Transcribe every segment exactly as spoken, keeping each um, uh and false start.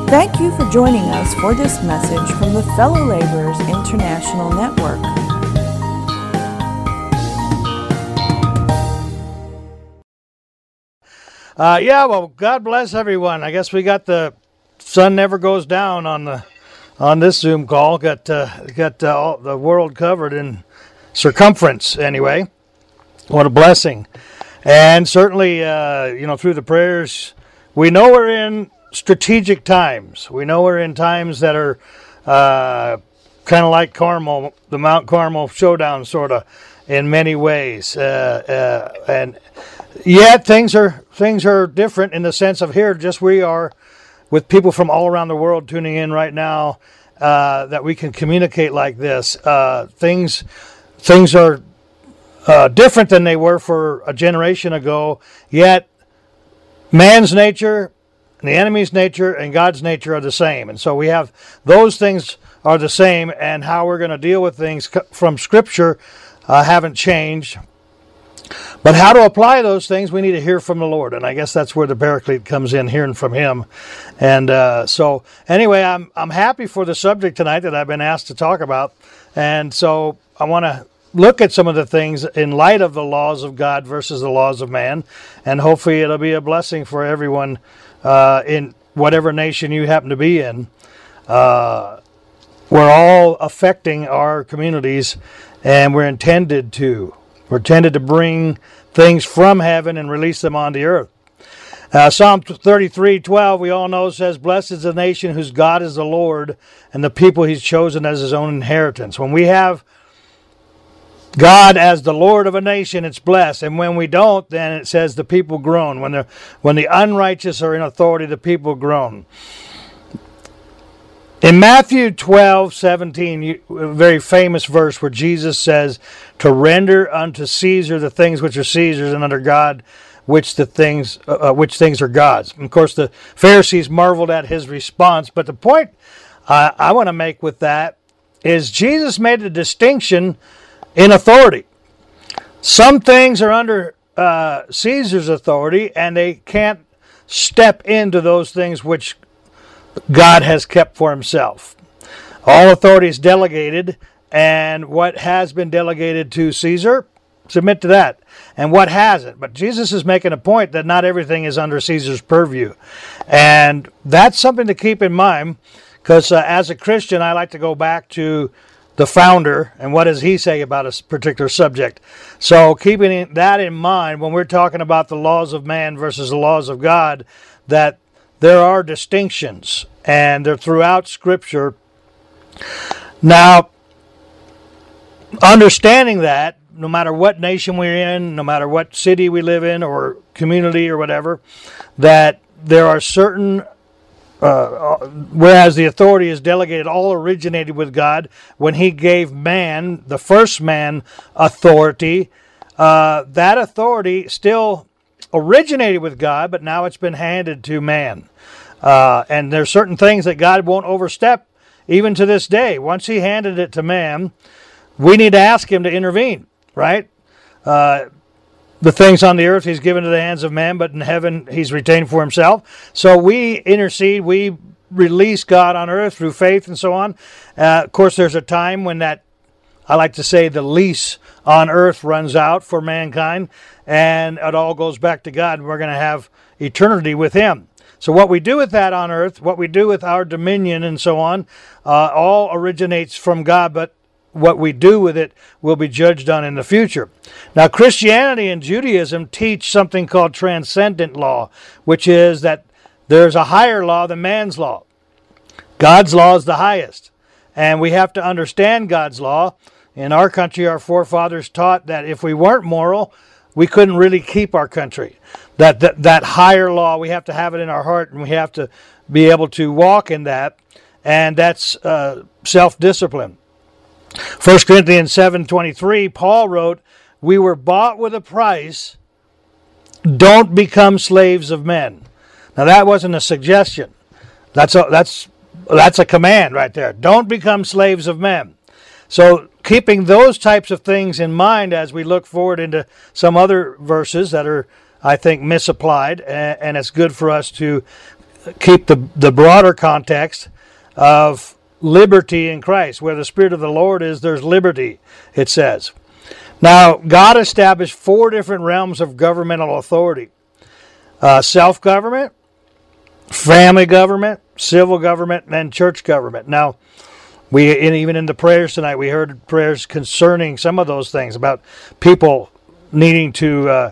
Thank you for joining us for this message from the Fellow Laborers International Network. Uh, yeah, well, God bless everyone. I guess we got the sun never goes down on the on this Zoom call. Got uh, got uh, all the world covered in circumference. Anyway, what a blessing! And certainly, uh, you know, through the prayers, we know we're in strategic times. We know we're in times that are uh, kind of like Carmel, the Mount Carmel showdown, sort of, in many ways. Uh, uh, and yet things are things are different in the sense of here, just we are with people from all around the world tuning in right now, uh, that we can communicate like this. Uh, things things are uh, different than they were for a generation ago. Yet man's nature, the enemy's nature, and God's nature are the same. And so we have those things are the same, and how we're going to deal with things from Scripture uh, haven't changed. But how to apply those things, we need to hear from the Lord. And I guess that's where the Paraclete comes in, hearing from Him. And uh, so anyway, I'm I'm happy for the subject tonight that I've been asked to talk about. And so I want to look at some of the things in light of the laws of God versus the laws of man. And hopefully it'll be a blessing for everyone uh, in whatever nation you happen to be in. Uh, we're all affecting our communities, and we're intended to. We're intended to bring things from heaven and release them on the earth. Uh, Psalm thirty-three twelve, we all know, says, "Blessed is the nation whose God is the Lord, and the people He's chosen as His own inheritance." When we have God as the Lord of a nation, it's blessed. And when we don't, then it says the people groan. When the when the unrighteous are in authority, the people groan. In Matthew twelve seventeen, a very famous verse where Jesus says, "To render unto Caesar the things which are Caesar's, and unto God which the things uh, which things are God's." And of course, the Pharisees marveled at His response. But the point uh, I want to make with that is Jesus made a distinction in authority. Some things are under uh, Caesar's authority, and they can't step into those things which God has kept for Himself. All authority is delegated, and what has been delegated to Caesar, submit to that, and what hasn't. But Jesus is making a point that not everything is under Caesar's purview, and that's something to keep in mind, because uh, as a Christian, I like to go back to the founder, and what does he say about a particular subject. So keeping that in mind, when we're talking about the laws of man versus the laws of God, that there are distinctions, and they're throughout Scripture. Now, understanding that, no matter what nation we're in, no matter what city we live in, or community, or whatever, that there are certain, uh, whereas the authority is delegated, all originated with God, when He gave man, the first man, authority, uh, that authority still originated with God, but now it's been handed to man. Uh, and there's certain things that God won't overstep, even to this day. Once He handed it to man, we need to ask Him to intervene, right? Uh, the things on the earth He's given to the hands of man, but in heaven He's retained for Himself. So we intercede, we release God on earth through faith and so on. Uh, of course, there's a time when that, I like to say, the lease on earth runs out for mankind, and it all goes back to God, and we're going to have eternity with Him. So what we do with that on earth, what we do with our dominion and so on, uh, all originates from God, but what we do with it will be judged on in the future. Now, Christianity and Judaism teach something called transcendent law, which is that there's a higher law than man's law. God's law is the highest, and we have to understand God's law. In our country, our forefathers taught that if we weren't moral, we couldn't really keep our country. That, that that higher law, we have to have it in our heart, and we have to be able to walk in that, and that's uh, self-discipline. First Corinthians seven twenty-three, Paul wrote, "We were bought with a price. Don't become slaves of men." Now that wasn't a suggestion. That's a, that's that's a command right there. Don't become slaves of men. So keeping those types of things in mind as we look forward into some other verses that are, I think, misapplied, and it's good for us to keep the, the broader context of liberty in Christ. Where the Spirit of the Lord is, there's liberty, it says. Now, God established four different realms of governmental authority. Uh, self-government, family government, civil government, and church government. Now, we and even in the prayers tonight, we heard prayers concerning some of those things about people needing to uh,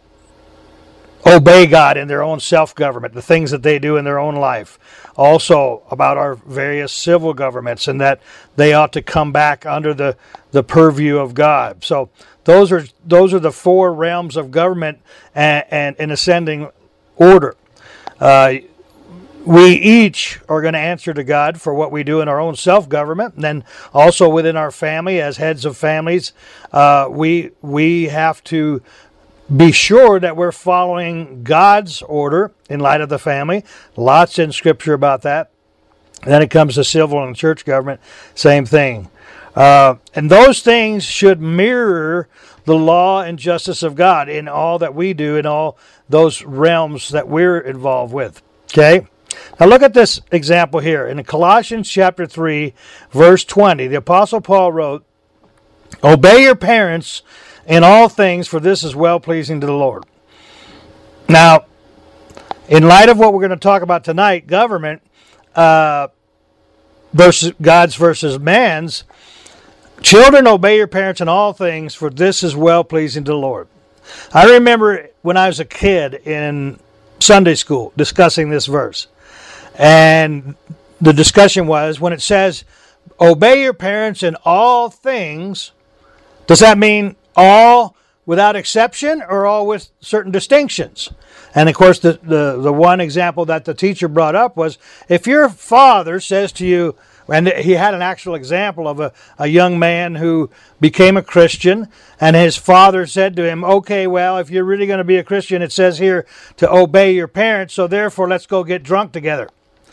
obey God in their own self-government, the things that they do in their own life. Also about our various civil governments and that they ought to come back under the, the purview of God. So those are those are the four realms of government and, and in ascending order. Uh, we each are going to answer to God for what we do in our own self-government, and then also within our family as heads of families, uh, we we have to be sure that we're following God's order in light of the family. Lots in Scripture about that. And then it comes to civil and church government, same thing. Uh, and those things should mirror the law and justice of God in all that we do, in all those realms that we're involved with. Okay? Now look at this example here. In Colossians chapter three, verse twenty, the Apostle Paul wrote, "Obey your parents in all things, for this is well-pleasing to the Lord." Now, in light of what we're going to talk about tonight, government uh, versus God's versus man's, children, obey your parents in all things, for this is well-pleasing to the Lord. I remember when I was a kid in Sunday school discussing this verse, and the discussion was, when it says, obey your parents in all things, does that mean all without exception or all with certain distinctions? And of course, the, the, the one example that the teacher brought up was, if your father says to you, and he had an actual example of a, a young man who became a Christian, and his father said to him, okay, well, if you're really going to be a Christian, it says here to obey your parents, so therefore let's go get drunk together.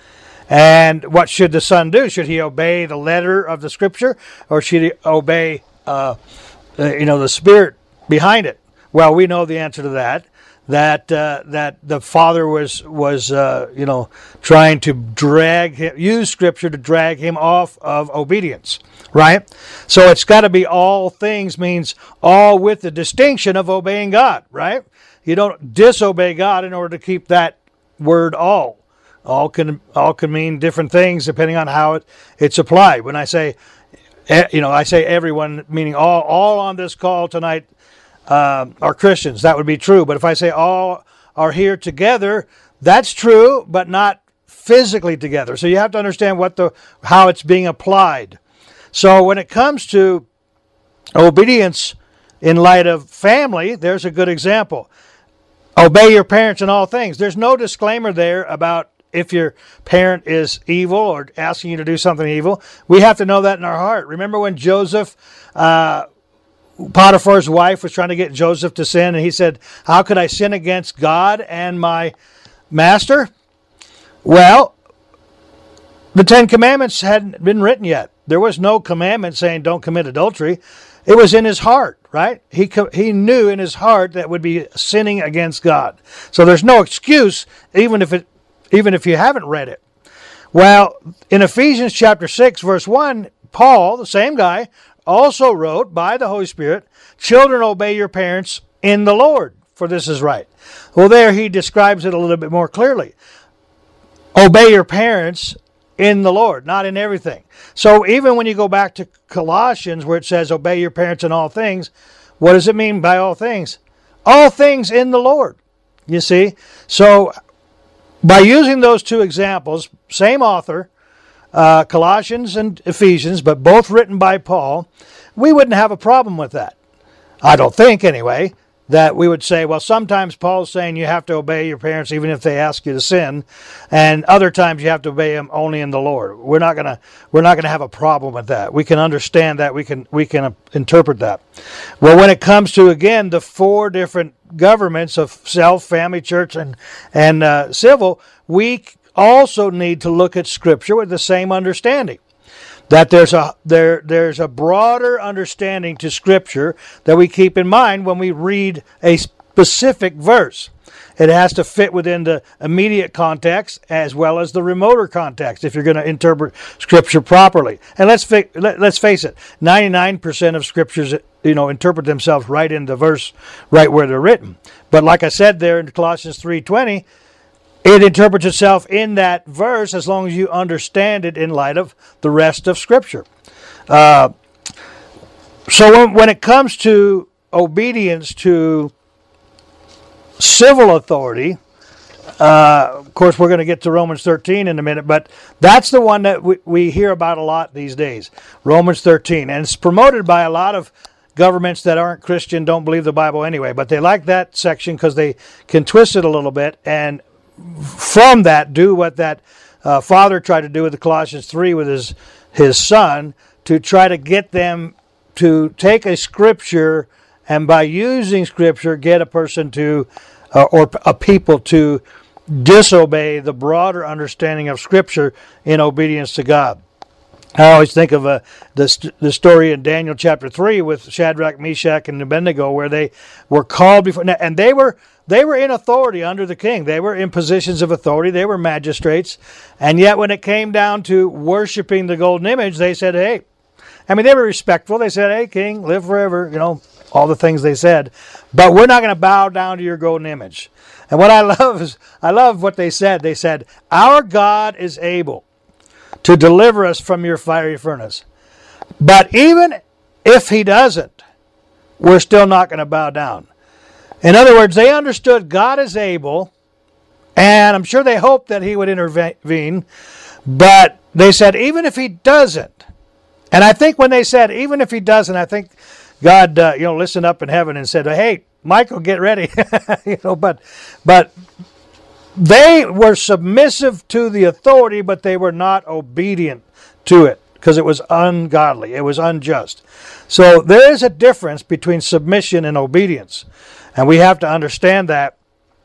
And what should the son do? Should he obey the letter of the Scripture, or should he obey uh, Uh, you know, the spirit behind it? Well, we know the answer to that. That uh, that the father was was uh, you know trying to drag him, use Scripture to drag him off of obedience, right? So it's got to be all things means all with the distinction of obeying God, right? You don't disobey God in order to keep that word all. All can all can mean different things depending on how it, it's applied. When I say You know, I say everyone, meaning all, all on this call tonight uh, are Christians. That would be true. But if I say all are here together, that's true, but not physically together. So you have to understand what the how it's being applied. So when it comes to obedience in light of family, there's a good example. Obey your parents in all things. There's no disclaimer there about if your parent is evil or asking you to do something evil. We have to know that in our heart. Remember when Joseph, uh, Potiphar's wife, was trying to get Joseph to sin, and he said, how could I sin against God and my master? Well, the Ten Commandments hadn't been written yet. There was no commandment saying don't commit adultery. It was in his heart, right? He he knew in his heart that would be sinning against God. So there's no excuse, even if it even if you haven't read it. Well, in Ephesians chapter six, verse one, Paul, the same guy, also wrote by the Holy Spirit, children, obey your parents in the Lord, for this is right. Well, there he describes it a little bit more clearly. Obey your parents in the Lord, not in everything. So even when you go back to Colossians where it says, obey your parents in all things, what does it mean by all things? All things in the Lord, you see. So by using those two examples, same author, uh, Colossians and Ephesians, but both written by Paul, we wouldn't have a problem with that. I don't think, anyway, that we would say, well, sometimes Paul's saying you have to obey your parents even if they ask you to sin, and other times you have to obey them only in the Lord. We're not gonna we're not gonna have a problem with that. We can understand that. We can we can interpret that. Well, when it comes to, again, the four different governments of self, family, church, and and uh, civil, we also need to look at Scripture with the same understanding. That there's a there there's a broader understanding to Scripture that we keep in mind when we read a specific verse. It has to fit within the immediate context as well as the remoter context if you're going to interpret Scripture properly. And let's fi- let, let's face it, ninety-nine percent of Scriptures, you know, interpret themselves right in the verse, right where they're written. But like I said there in Colossians three twenty, it interprets itself in that verse as long as you understand it in light of the rest of Scripture. Uh, so when, when it comes to obedience to civil authority, uh, of course we're going to get to Romans thirteen in a minute, but that's the one that we, we hear about a lot these days, Romans thirteen. And it's promoted by a lot of governments that aren't Christian, don't believe the Bible anyway, but they like that section because they can twist it a little bit, and from that do what that uh, father tried to do with the Colossians three with his, his son, to try to get them to take a scripture and by using scripture get a person to, uh, or a people to disobey the broader understanding of scripture in obedience to God. I always think of uh, the, the story in Daniel chapter three with Shadrach, Meshach, and Abednego, where they were called before, and they were they were in authority under the king. They were in positions of authority. They were magistrates. And yet when it came down to worshiping the golden image, they said, hey, I mean, they were respectful. They said, hey, king, live forever, you know, all the things they said. But we're not going to bow down to your golden image. And what I love is, I love what they said. They said, our God is able to deliver us from your fiery furnace. But even if he doesn't, we're still not going to bow down. In other words, they understood God is able, and I'm sure they hoped that he would intervene, but they said, even if he doesn't, and I think when they said, even if he doesn't, I think God, uh, you know, listened up in heaven and said, hey, Michael, get ready. you know, but, but they were submissive to the authority, but they were not obedient to it because it was ungodly. It was unjust. So there is a difference between submission and obedience. And we have to understand that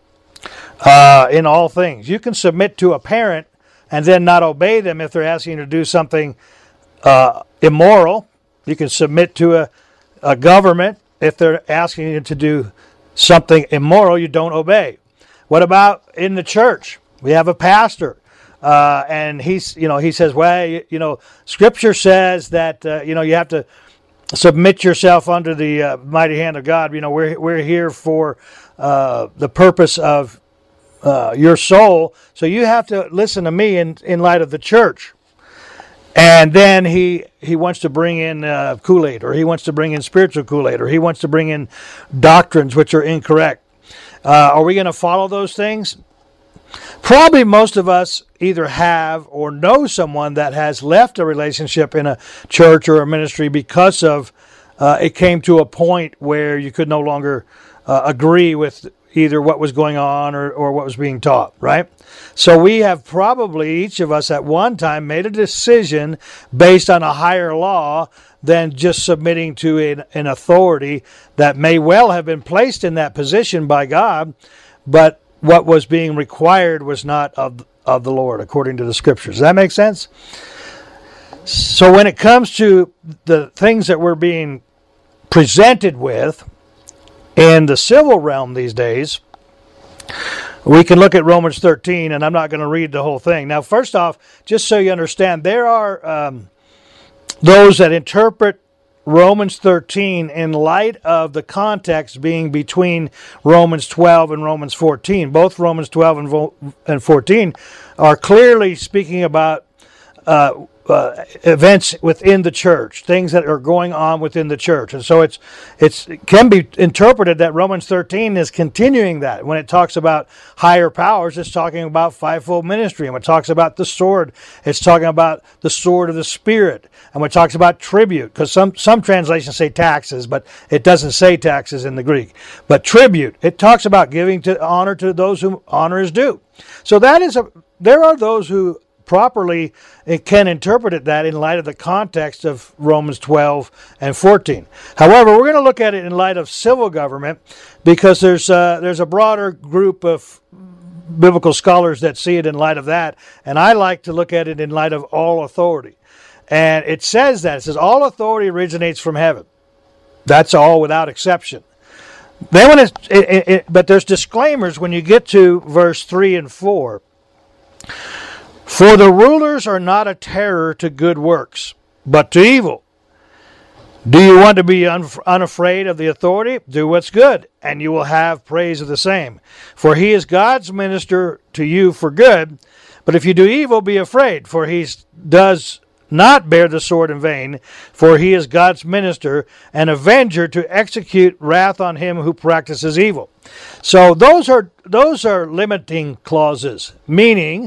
uh, in all things. You can submit to a parent and then not obey them if they're asking you to do something uh, immoral. You can submit to a, a government if they're asking you to do something immoral you don't obey. What about in the church? We have a pastor, uh, and he's, you know, he says, well, you, you know, Scripture says that, uh, you know, you have to submit yourself under the uh, mighty hand of God. You know, we're we're here for uh, the purpose of uh, your soul. So you have to listen to me in in light of the church. And then he he wants to bring in uh, Kool-Aid, or he wants to bring in spiritual Kool-Aid, or he wants to bring in doctrines which are incorrect. Uh, are we going to follow those things? Probably most of us either have or know someone that has left a relationship in a church or a ministry because of uh, it came to a point where you could no longer uh, agree with either what was going on or, or what was being taught, right? So we have probably, each of us at one time, made a decision based on a higher law than just submitting to an, an authority that may well have been placed in that position by God, but what was being required was not of, of the Lord, according to the Scriptures. Does that make sense? So when it comes to the things that we're being presented with in the civil realm these days, we can look at Romans thirteen, and I'm not going to read the whole thing. Now, first off, just so you understand, there are um, those that interpret Romans thirteen in light of the context being between Romans twelve and Romans fourteen. Both Romans twelve and fourteen are clearly speaking about uh, uh, events within the church, things that are going on within the church. And so it's it's it can be interpreted that Romans thirteen is continuing that. When it talks about higher powers, it's talking about fivefold ministry. And when it talks about the sword, it's talking about the sword of the Spirit. And when it talks about tribute, because some, some translations say taxes, but it doesn't say taxes in the Greek. But tribute, it talks about giving to honor to those whom honor is due. So that is a there are those who properly can interpret it that in light of the context of Romans twelve and fourteen. However, we're going to look at it in light of civil government because there's uh, there's a broader group of biblical scholars that see it in light of that, and I like to look at it in light of all authority. And it says that. It says all authority originates from heaven. That's all without exception. Then when it's, it, it, it, but there's disclaimers when you get to verse three and four. For the rulers are not a terror to good works, but to evil. Do you want to be un- unafraid of the authority? Do what's good, and you will have praise of the same. For he is God's minister to you for good. But if you do evil, be afraid, for he does not bear the sword in vain, for he is God's minister, an avenger to execute wrath on him who practices evil. So those are those are limiting clauses, meaning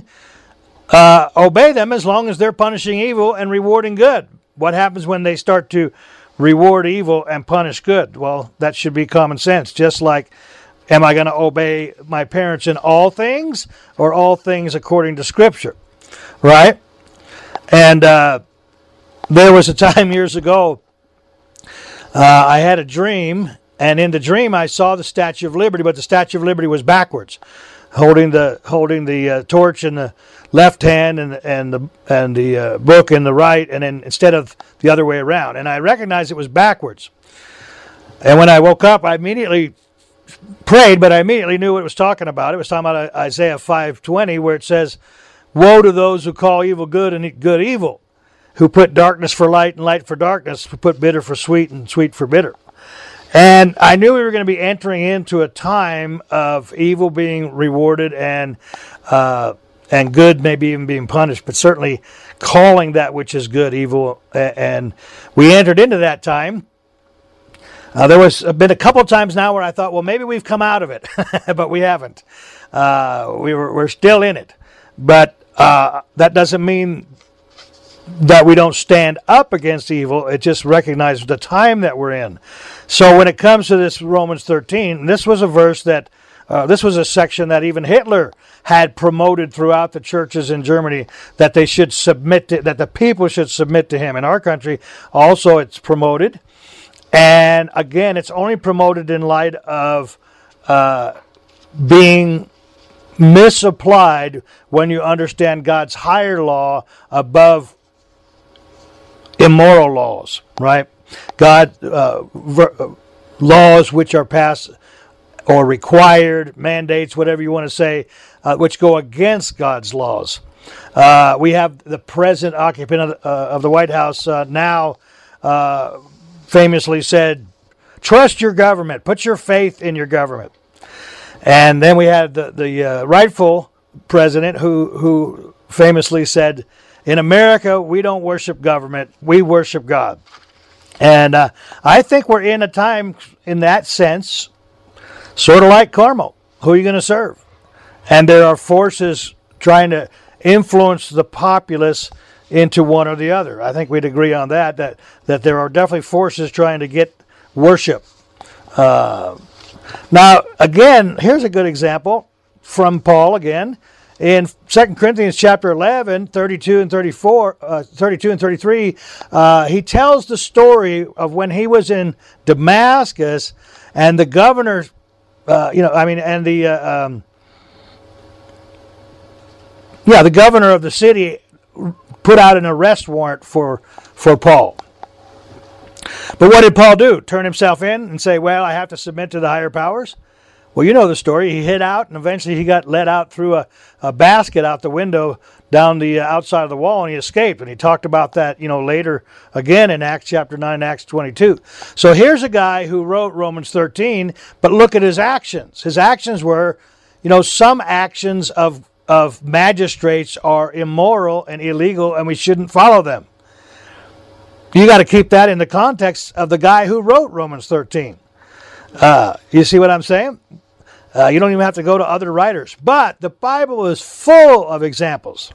uh, obey them as long as they're punishing evil and rewarding good. What happens when they start to reward evil and punish good? Well, that should be common sense. Just like, am I going to obey my parents in all things, or all things according to Scripture? Right? And uh, there was a time years ago, uh, I had a dream, and in the dream I saw the Statue of Liberty, but the Statue of Liberty was backwards, holding the holding the uh, torch in the left hand and and the and the uh, book in the right, and then instead of the other way around. And I recognized it was backwards. And when I woke up, I immediately prayed, but I immediately knew what it was talking about. It was talking about Isaiah five twenty, where it says, "Woe to those who call evil good and good evil, who put darkness for light and light for darkness, who put bitter for sweet and sweet for bitter." And I knew we were going to be entering into a time of evil being rewarded and uh, and good maybe even being punished, but certainly calling that which is good evil. And we entered into that time. Uh, there was been a couple of times now where I thought, well, maybe we've come out of it, but we haven't. Uh, we were, we're still in it. But uh, that doesn't mean that we don't stand up against evil. It just recognizes the time that we're in. So when it comes to this Romans thirteen, this was a verse that, uh, this was a section that even Hitler had promoted throughout the churches in Germany, that they should submit to, that the people should submit to him. In our country, also it's promoted. And again, it's only promoted in light of uh, being misapplied when you understand God's higher law above immoral laws, right? God, uh, ver- laws which are passed or required, mandates, whatever you want to say, uh, which go against God's laws. Uh, we have the present occupant of, uh, of the White House uh, now uh, famously said, trust your government, put your faith in your government. And then we had the, the uh, rightful president who, who famously said, in America, we don't worship government, we worship God. And uh, I think we're in a time, in that sense, sort of like Carmel. Who are you going to serve? And there are forces trying to influence the populace into one or the other. I think we'd agree on that, that, that there are definitely forces trying to get worship. Uh, now, again, here's a good example from Paul again. In Second Corinthians chapter eleven, thirty-two and thirty-four, uh, thirty-two and thirty-three, uh, he tells the story of when he was in Damascus, and the governor, uh, you know, I mean, and the, uh, um, yeah, the governor of the city put out an arrest warrant for for Paul. But what did Paul do? Turn himself in and say, well, I have to submit to the higher powers? Well, you know the story. He hid out, and eventually he got let out through a, a basket out the window down the uh, outside of the wall, and he escaped. And he talked about that, you know, later again in Acts chapter nine, Acts twenty-two. So here's a guy who wrote Romans thirteen, but look at his actions. His actions were, you know, some actions of, of magistrates are immoral and illegal, and we shouldn't follow them. You got to keep that in the context of the guy who wrote Romans thirteen. Uh, you see what I'm saying? Uh, you don't even have to go to other writers. But the Bible is full of examples.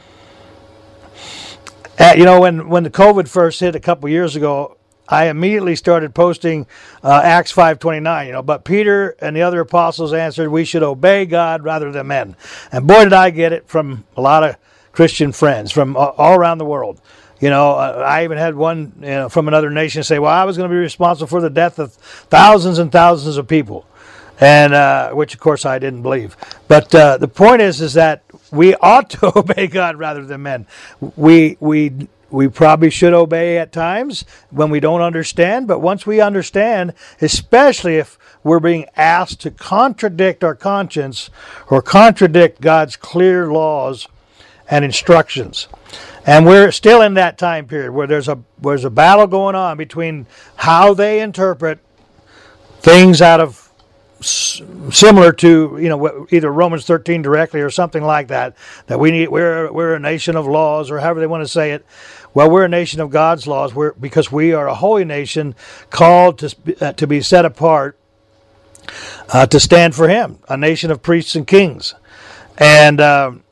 Uh, you know, when, when the COVID first hit a couple years ago, I immediately started posting uh, Acts five twenty-nine. You know, but Peter and the other apostles answered, we should obey God rather than men. And boy, did I get it from a lot of Christian friends from all around the world. You know, I even had one you know, from another nation say, well, I was going to be responsible for the death of thousands and thousands of people. And uh, which, of course, I didn't believe. But uh, the point is, is that we ought to obey God rather than men. We we we probably should obey at times when we don't understand. But once we understand, especially if we're being asked to contradict our conscience or contradict God's clear laws and instructions. And we're still in that time period where there's a there's a battle going on between how they interpret things out of similar to, you know, either Romans thirteen directly or something like that, that we need, we're we're a nation of laws, or however they want to say it. Well, we're a nation of God's laws, we're, because we are a holy nation called to uh, to be set apart, uh, to stand for Him, a nation of priests and kings. And um,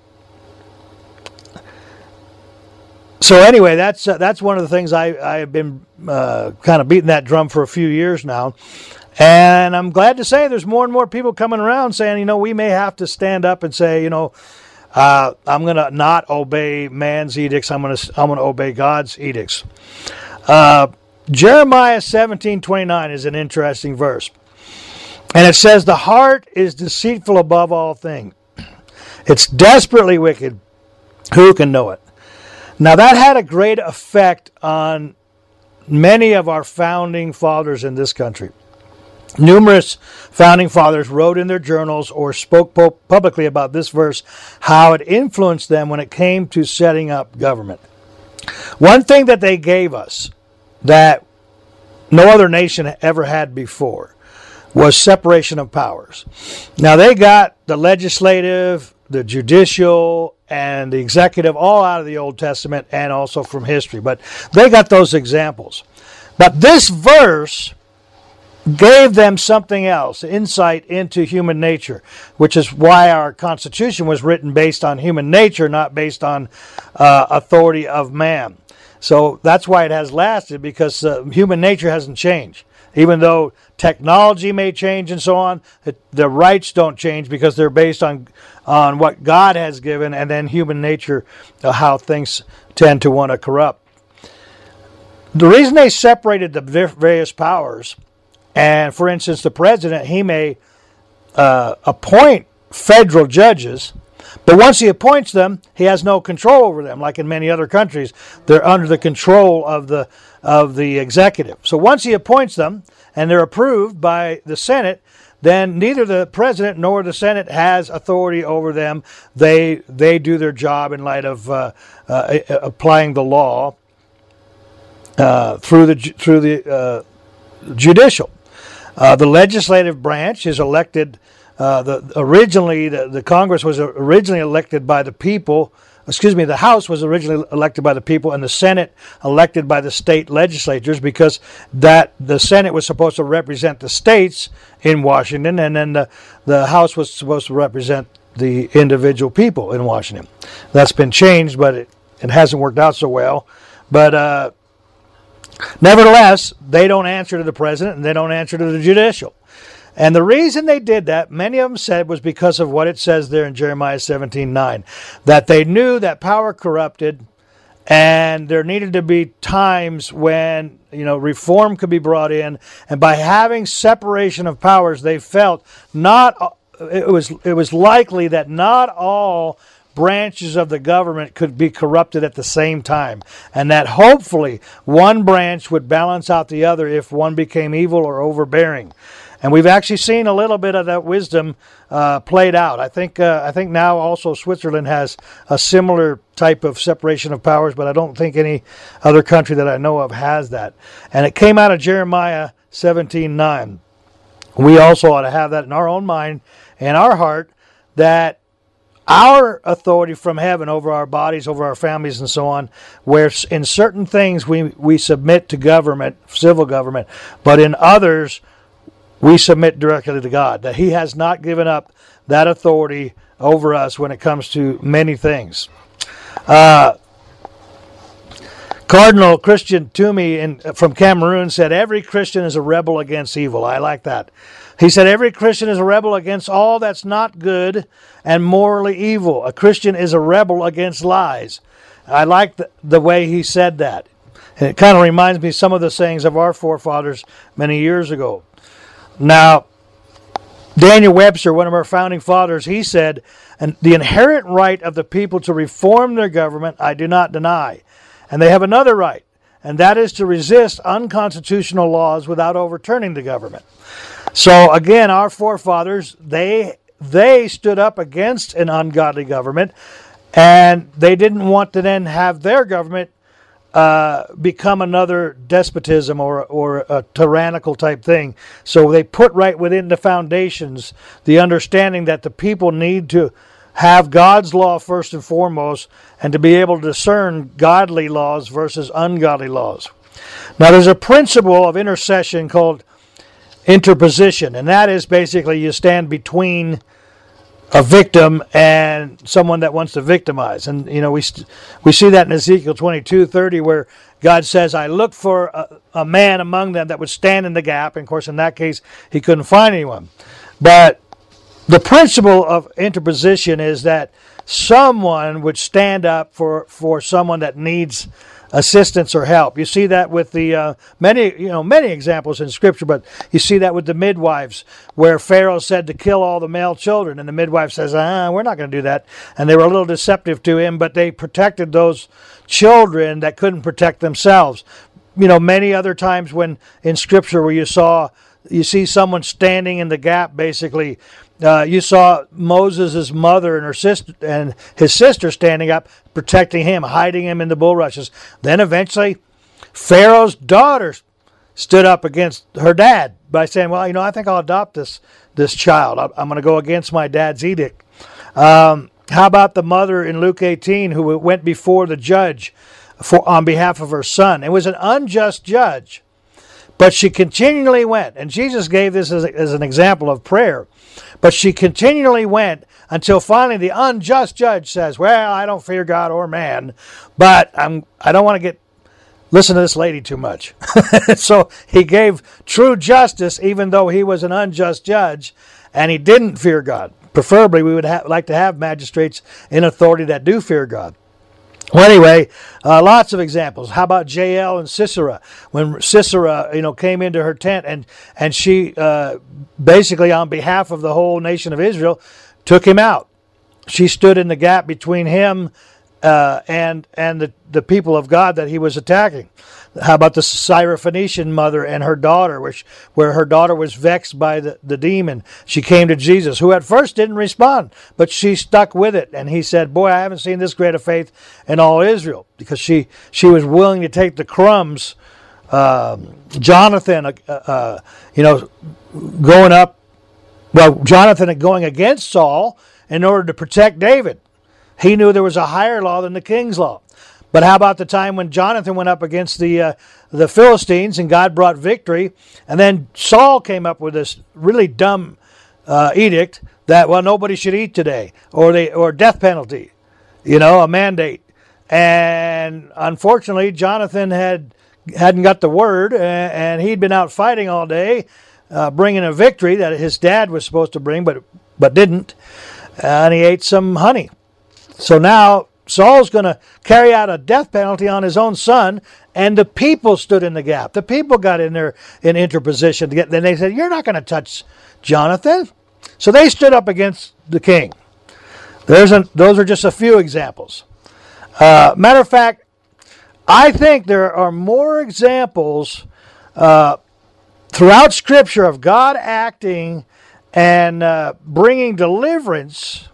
so anyway, that's uh, that's one of the things I, I have been uh, kind of beating that drum for a few years now. And I'm glad to say there's more and more people coming around saying, you know, we may have to stand up and say, you know, uh, I'm going to not obey man's edicts. I'm going to I'm going to obey God's edicts. Uh, Jeremiah seventeen twenty-nine is an interesting verse. And it says, the heart is deceitful above all things. It's desperately wicked. Who can know it? Now, that had a great effect on many of our founding fathers in this country. Numerous founding fathers wrote in their journals or spoke publicly about this verse, how it influenced them when it came to setting up government. One thing that they gave us that no other nation ever had before was separation of powers. Now, they got the legislative, the judicial, and the executive all out of the Old Testament and also from history, but they got those examples. But this verse gave them something else, insight into human nature, which is why our Constitution was written based on human nature, not based on uh, authority of man. So that's why it has lasted, because uh, human nature hasn't changed. Even though technology may change and so on, it, the rights don't change because they're based on on what God has given, and then human nature, uh, how things tend to want to corrupt. The reason they separated the various powers, and for instance, the president, he may uh, appoint federal judges, but once he appoints them, he has no control over them. Like in many other countries, they're under the control of the of the executive. So once he appoints them and they're approved by the Senate, then neither the president nor the Senate has authority over them. They they do their job in light of uh, uh, applying the law uh, through the through the uh, judicial. Uh, the legislative branch is elected. Uh, the originally the, the Congress was originally elected by the people. Excuse me, the House was originally elected by the people, and the Senate elected by the state legislatures, because that the Senate was supposed to represent the states in Washington, and then the, the House was supposed to represent the individual people in Washington. That's been changed, but it, it hasn't worked out so well. But uh, nevertheless, they don't answer to the president, and they don't answer to the judicial. And the reason they did that, many of them said, was because of what it says there in Jeremiah seventeen nine, that they knew that power corrupted, and there needed to be times when, you know, reform could be brought in, and by having separation of powers, they felt not it was it was likely that not all branches of the government could be corrupted at the same time, and that hopefully one branch would balance out the other if one became evil or overbearing. And we've actually seen a little bit of that wisdom uh, played out. I think uh, I think now also Switzerland has a similar type of separation of powers, but I don't think any other country that I know of has that. And it came out of Jeremiah seventeen nine. We also ought to have that in our own mind and our heart, that our authority from heaven over our bodies, over our families, and so on, where in certain things we, we submit to government, civil government, but in others we submit directly to God, that He has not given up that authority over us when it comes to many things. Uh, Cardinal Christian Toomey in, from Cameroon said, every Christian is a rebel against evil. I like that. He said, every Christian is a rebel against all that's not good and morally evil. A Christian is a rebel against lies. I like the, the way he said that. And it kind of reminds me of some of the sayings of our forefathers many years ago. Now, Daniel Webster, one of our founding fathers, he said, and the inherent right of the people to reform their government I do not deny, And they have another right, and that is to resist unconstitutional laws without overturning the government. So again, our forefathers, they they stood up against an ungodly government, and they didn't want to then have their government uh, become another despotism or or a tyrannical type thing. So they put right within the foundations the understanding that the people need to have God's law first and foremost, and to be able to discern godly laws versus ungodly laws. Now, there's a principle of intercession called interposition, and that is basically you stand between a victim and someone that wants to victimize. And you know, we we see that in Ezekiel twenty-two thirty, where God says, "I looked for a, a man among them that would stand in the gap." And of course, in that case, he couldn't find anyone. But the principle of interposition is that someone would stand up for, for someone that needs assistance or help. You see that with the uh, many, you know, many examples in Scripture, but you see that with the midwives, where Pharaoh said to kill all the male children, and the midwife says, "Ah, we're not going to do that." And they were a little deceptive to him, but they protected those children that couldn't protect themselves. You know, many other times when in Scripture where you saw you see someone standing in the gap, basically. Uh, you saw Moses' mother and her sister and his sister standing up, protecting him, hiding him in the bulrushes. Then eventually, Pharaoh's daughter stood up against her dad by saying, "Well, you know, I think I'll adopt this this child. I'm going to go against my dad's edict." Um, how about the mother in Luke eighteen who went before the judge for on behalf of her son? It was an unjust judge, but she continually went, and Jesus gave this as, a, as an example of prayer. But she continually went until finally the unjust judge says, "Well, I don't fear God or man, but I'm, I don't want to get listen to this lady too much." So he gave true justice even though he was an unjust judge, and he didn't fear God. Preferably, we would ha- like to have magistrates in authority that do fear God. Well, anyway, uh, lots of examples. How about Jael and Sisera? When Sisera, you know, came into her tent and and she uh, basically, on behalf of the whole nation of Israel, took him out. She stood in the gap between him uh, and and the, the people of God that he was attacking. How about the Syrophoenician mother and her daughter, which where her daughter was vexed by the, the demon? She came to Jesus, who at first didn't respond, but she stuck with it. And he said, "Boy, I haven't seen this great a faith in all Israel," because she, she was willing to take the crumbs. Um, Jonathan, uh, uh, you know, going up, well, Jonathan going against Saul in order to protect David. He knew there was a higher law than the king's law. But how about the time when Jonathan went up against the uh, the Philistines and God brought victory, and then Saul came up with this really dumb uh, edict that, well, nobody should eat today, or the or death penalty, you know, a mandate. And unfortunately, Jonathan had hadn't got the word, and, and he'd been out fighting all day, uh, bringing a victory that his dad was supposed to bring, but but didn't, and he ate some honey. So now Saul's going to carry out a death penalty on his own son, and the people stood in the gap. The people got in there in interposition. To get, then they said, "You're not going to touch Jonathan." So they stood up against the king. There's a, those are just a few examples. Uh, matter of fact, I think there are more examples uh, throughout Scripture of God acting and uh, bringing deliverance,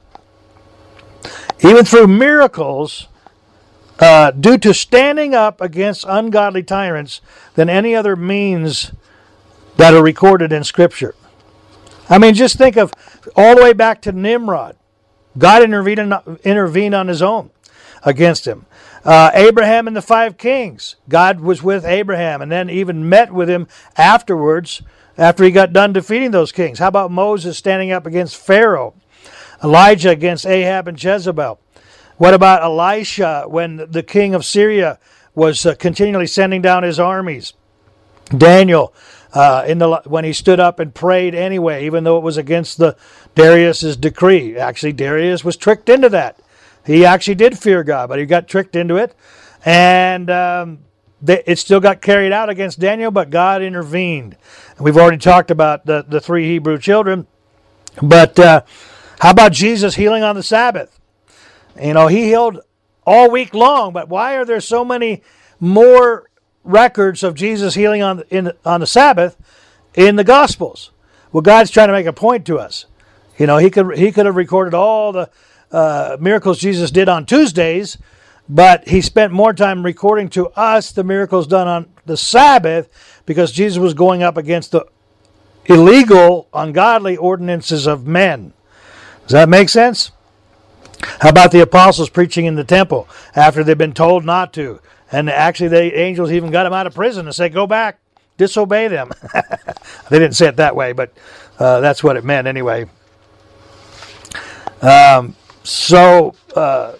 even through miracles, uh, due to standing up against ungodly tyrants than any other means that are recorded in Scripture. I mean, just think of all the way back to Nimrod. God intervened, intervened on his own against him. Uh, Abraham and the five kings. God was with Abraham and then even met with him afterwards after he got done defeating those kings. How about Moses standing up against Pharaoh? Elijah against Ahab and Jezebel. What about Elisha when the king of Syria was uh, continually sending down his armies? Daniel uh, in the when he stood up and prayed anyway, even though it was against the Darius's decree. Actually, Darius was tricked into that. He actually did fear God, but he got tricked into it, and um, they, it still got carried out against Daniel. But God intervened. And we've already talked about the the three Hebrew children, but. Uh, How about Jesus healing on the Sabbath? You know, he healed all week long. But why are there so many more records of Jesus healing on in on the Sabbath in the Gospels? Well, God's trying to make a point to us. You know, he could he could have recorded all the uh, miracles Jesus did on Tuesdays, but he spent more time recording to us the miracles done on the Sabbath because Jesus was going up against the illegal, ungodly ordinances of men. Does that make sense? How about the apostles preaching in the temple after they've been told not to? And actually the angels even got them out of prison and said, go back, disobey them. They didn't say it that way, but uh, that's what it meant anyway. Um, so uh,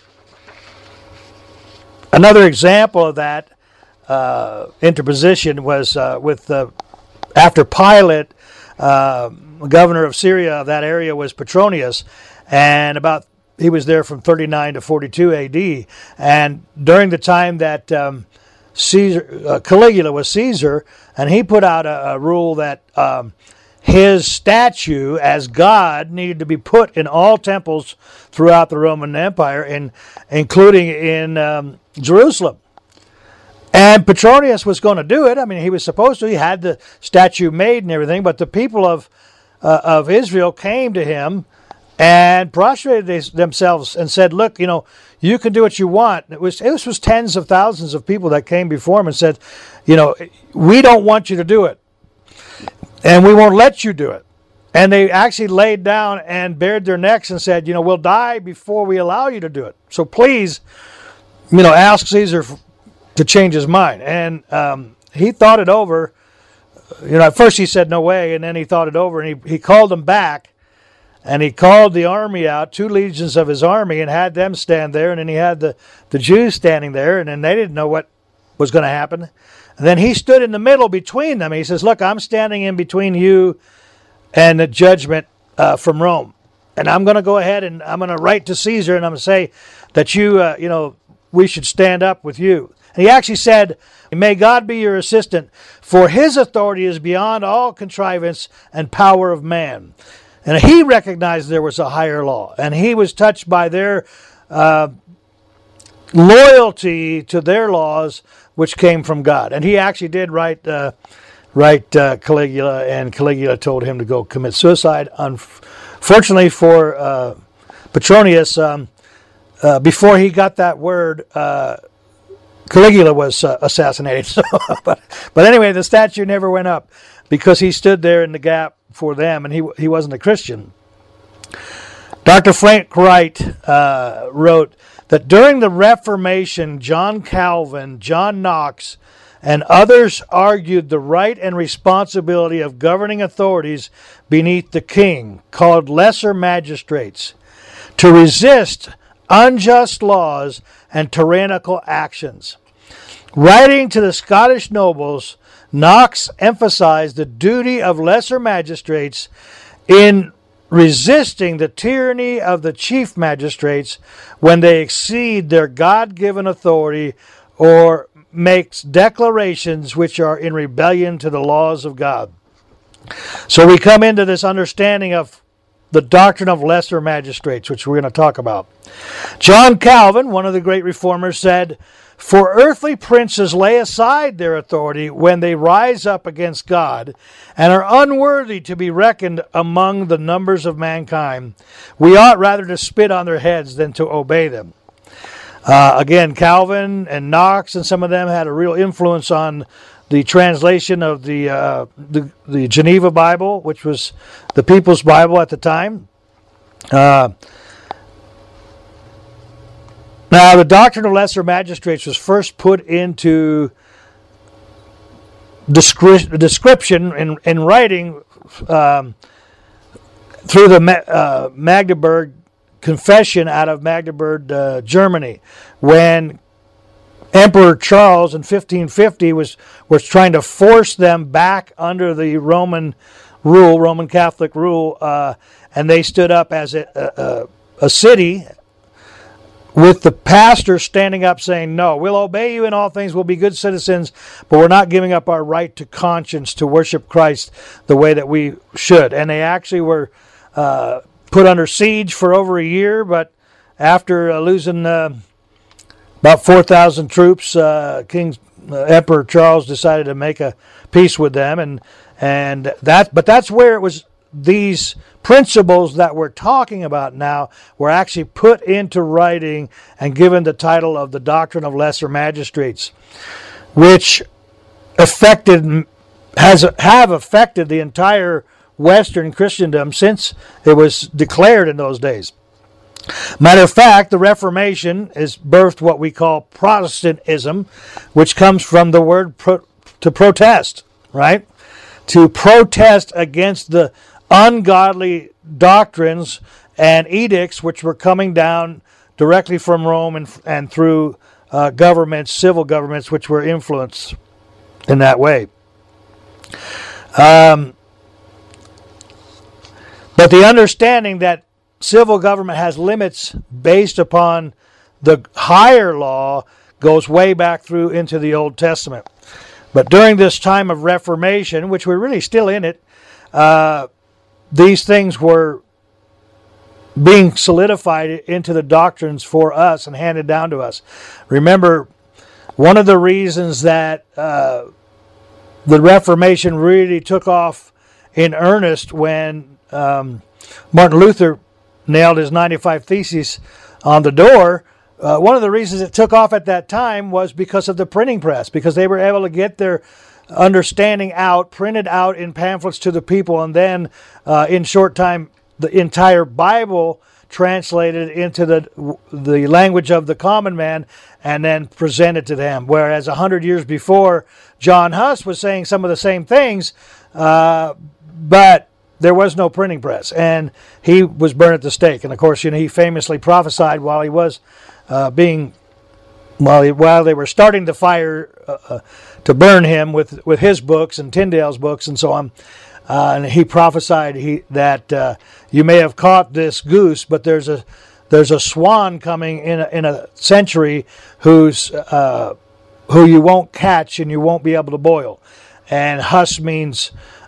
another example of that uh, interposition was uh, with uh, after Pilate, uh, governor of Syria of that area was Petronius, and about he was there from thirty-nine to forty-two A D, and during the time that um, Caesar, uh, Caligula was Caesar, and he put out a, a rule that um, his statue as God needed to be put in all temples throughout the Roman Empire, in, including in um, Jerusalem. And Petronius was going to do it. I mean, he was supposed to. He had the statue made and everything, but the people of uh, of Israel came to him and prostrated themselves and said, look, you know, you can do what you want. It was, it was tens of thousands of people that came before him and said, you know, we don't want you to do it. And we won't let you do it. And they actually laid down and bared their necks and said, you know, we'll die before we allow you to do it. So please, you know, ask Caesar to change his mind. And um, he thought it over. You know, at first he said no way, and then he thought it over, and he, he called them back. And he called the army out, two legions of his army, and had them stand there. And then he had the, the Jews standing there, and then they didn't know what was going to happen. And then he stood in the middle between them. He says, look, I'm standing in between you and the judgment uh, from Rome. And I'm going to go ahead and I'm going to write to Caesar, and I'm going to say that you, uh, you know, we should stand up with you. And he actually said, may God be your assistant, for his authority is beyond all contrivance and power of man. And he recognized there was a higher law, and he was touched by their uh, loyalty to their laws, which came from God. And he actually did write, uh, write uh, Caligula, and Caligula told him to go commit suicide. Unfortunately for uh, Petronius, um, uh, before he got that word, uh, Caligula was uh, assassinated. So, but, but anyway, the statue never went up because he stood there in the gap for them, and he he wasn't a Christian. Doctor Frank Wright uh, wrote that during the Reformation, John Calvin, John Knox, and others argued the right and responsibility of governing authorities beneath the king, called lesser magistrates, to resist unjust laws and tyrannical actions. Writing to the Scottish nobles, Knox emphasized the duty of lesser magistrates in resisting the tyranny of the chief magistrates when they exceed their God-given authority or makes declarations which are in rebellion to the laws of God. So we come into this understanding of the doctrine of lesser magistrates, which we're going to talk about. John Calvin, one of the great reformers, said, for earthly princes lay aside their authority when they rise up against God and are unworthy to be reckoned among the numbers of mankind. We ought rather to spit on their heads than to obey them. Uh, again, Calvin and Knox and some of them had a real influence on the translation of the, uh, the, the Geneva Bible, which was the People's Bible at the time. Uh, Now, the doctrine of lesser magistrates was first put into descri- description in, in writing um, through the uh, Magdeburg Confession out of Magdeburg, uh, Germany, when Emperor Charles in fifteen fifty was, was trying to force them back under the Roman rule, Roman Catholic rule, uh, and they stood up as a, a, a city with the pastor standing up saying, no, we'll obey you in all things, we'll be good citizens, but we're not giving up our right to conscience to worship Christ the way that we should. And they actually were uh, put under siege for over a year, but after uh, losing uh, about four thousand troops. Uh, King uh, Emperor Charles decided to make a peace with them, and and that. But that's where it was. These principles that we're talking about now were actually put into writing and given the title of the Doctrine of Lesser Magistrates, which affected has have affected the entire Western Christendom since it was declared in those days. Matter of fact, the Reformation is birthed what we call Protestantism, which comes from the word pro- to protest, right? To protest against the ungodly doctrines and edicts which were coming down directly from Rome and, and through uh, governments, civil governments, which were influenced in that way. Um, but the understanding that civil government has limits based upon the higher law goes way back through into the Old Testament. But during this time of Reformation, which we're really still in it, uh, these things were being solidified into the doctrines for us and handed down to us. Remember, one of the reasons that uh, the Reformation really took off in earnest when um, Martin Luther nailed his ninety-five Theses on the door, uh, one of the reasons it took off at that time was because of the printing press, because they were able to get their understanding out, printed out in pamphlets to the people, and then uh, in short time the entire Bible translated into the the language of the common man and then presented to them. Whereas a hundred years before, John Huss was saying some of the same things, uh, but there was no printing press, and he was burned at the stake. And of course, you know, he famously prophesied while he was uh, being while he, while they were starting the fire uh, to burn him with with his books and Tyndale's books and so on. Uh, and he prophesied he, that uh, you may have caught this goose, but there's a there's a swan coming in a, in a century who's uh, who you won't catch and you won't be able to boil. And Huss means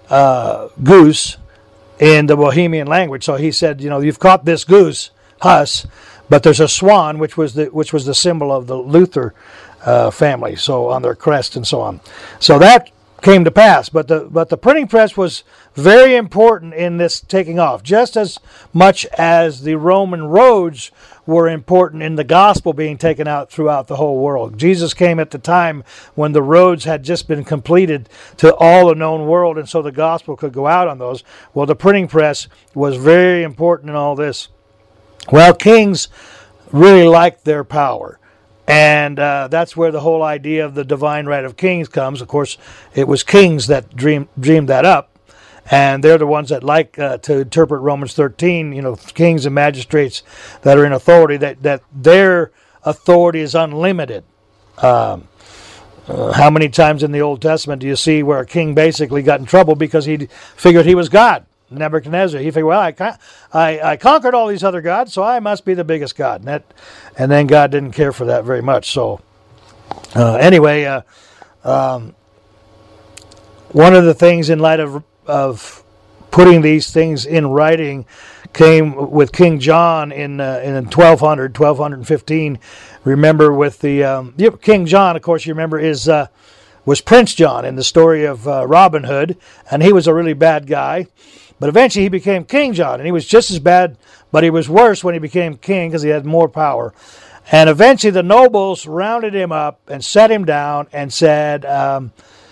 uh, goose in the Bohemian language. So he said, you know, you've caught this goose, Huss, but there's a swan, which was the which was the symbol of the Luther uh, family, so on their crest and so on. So that came to pass, but the but the printing press was very important in this taking off, just as much as the Roman roads were important in the gospel being taken out throughout the whole world. Jesus came at the time when the roads had just been completed to all the known world, and so the gospel could go out on those. Well, the printing press was very important in all this. Well, kings really liked their power. And uh, that's where the whole idea of the divine right of kings comes. Of course, it was kings that dreamed, dreamed that up. And they're the ones that like uh, to interpret Romans thirteen, you know, kings and magistrates that are in authority, that, that their authority is unlimited. Um, uh, how many times in the Old Testament do you see where a king basically got in trouble because he figured he was God? Nebuchadnezzar, he figured, well, I, I I conquered all these other gods, so I must be the biggest god. And, that, and then God didn't care for that very much. So uh, anyway, uh, um, one of the things in light of, of putting these things in writing came with King John in uh, in twelve hundred, twelve fifteen. Remember with the um, King John, of course, you remember is uh, was Prince John in the story of uh, Robin Hood, and he was a really bad guy. But eventually he became King John, and he was just as bad, but he was worse when he became king because he had more power. And eventually the nobles rounded him up and set him down and said, um,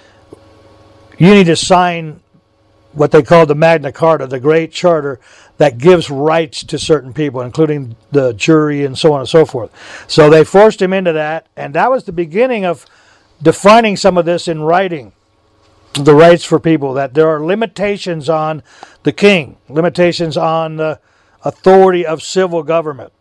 you need to sign what they called the Magna Carta, the Great Charter that gives rights to certain people, including the jury and so on and so forth. So they forced him into that, and that was the beginning of defining some of this in writing. The rights for people, that there are limitations on the king, limitations on the authority of civil government.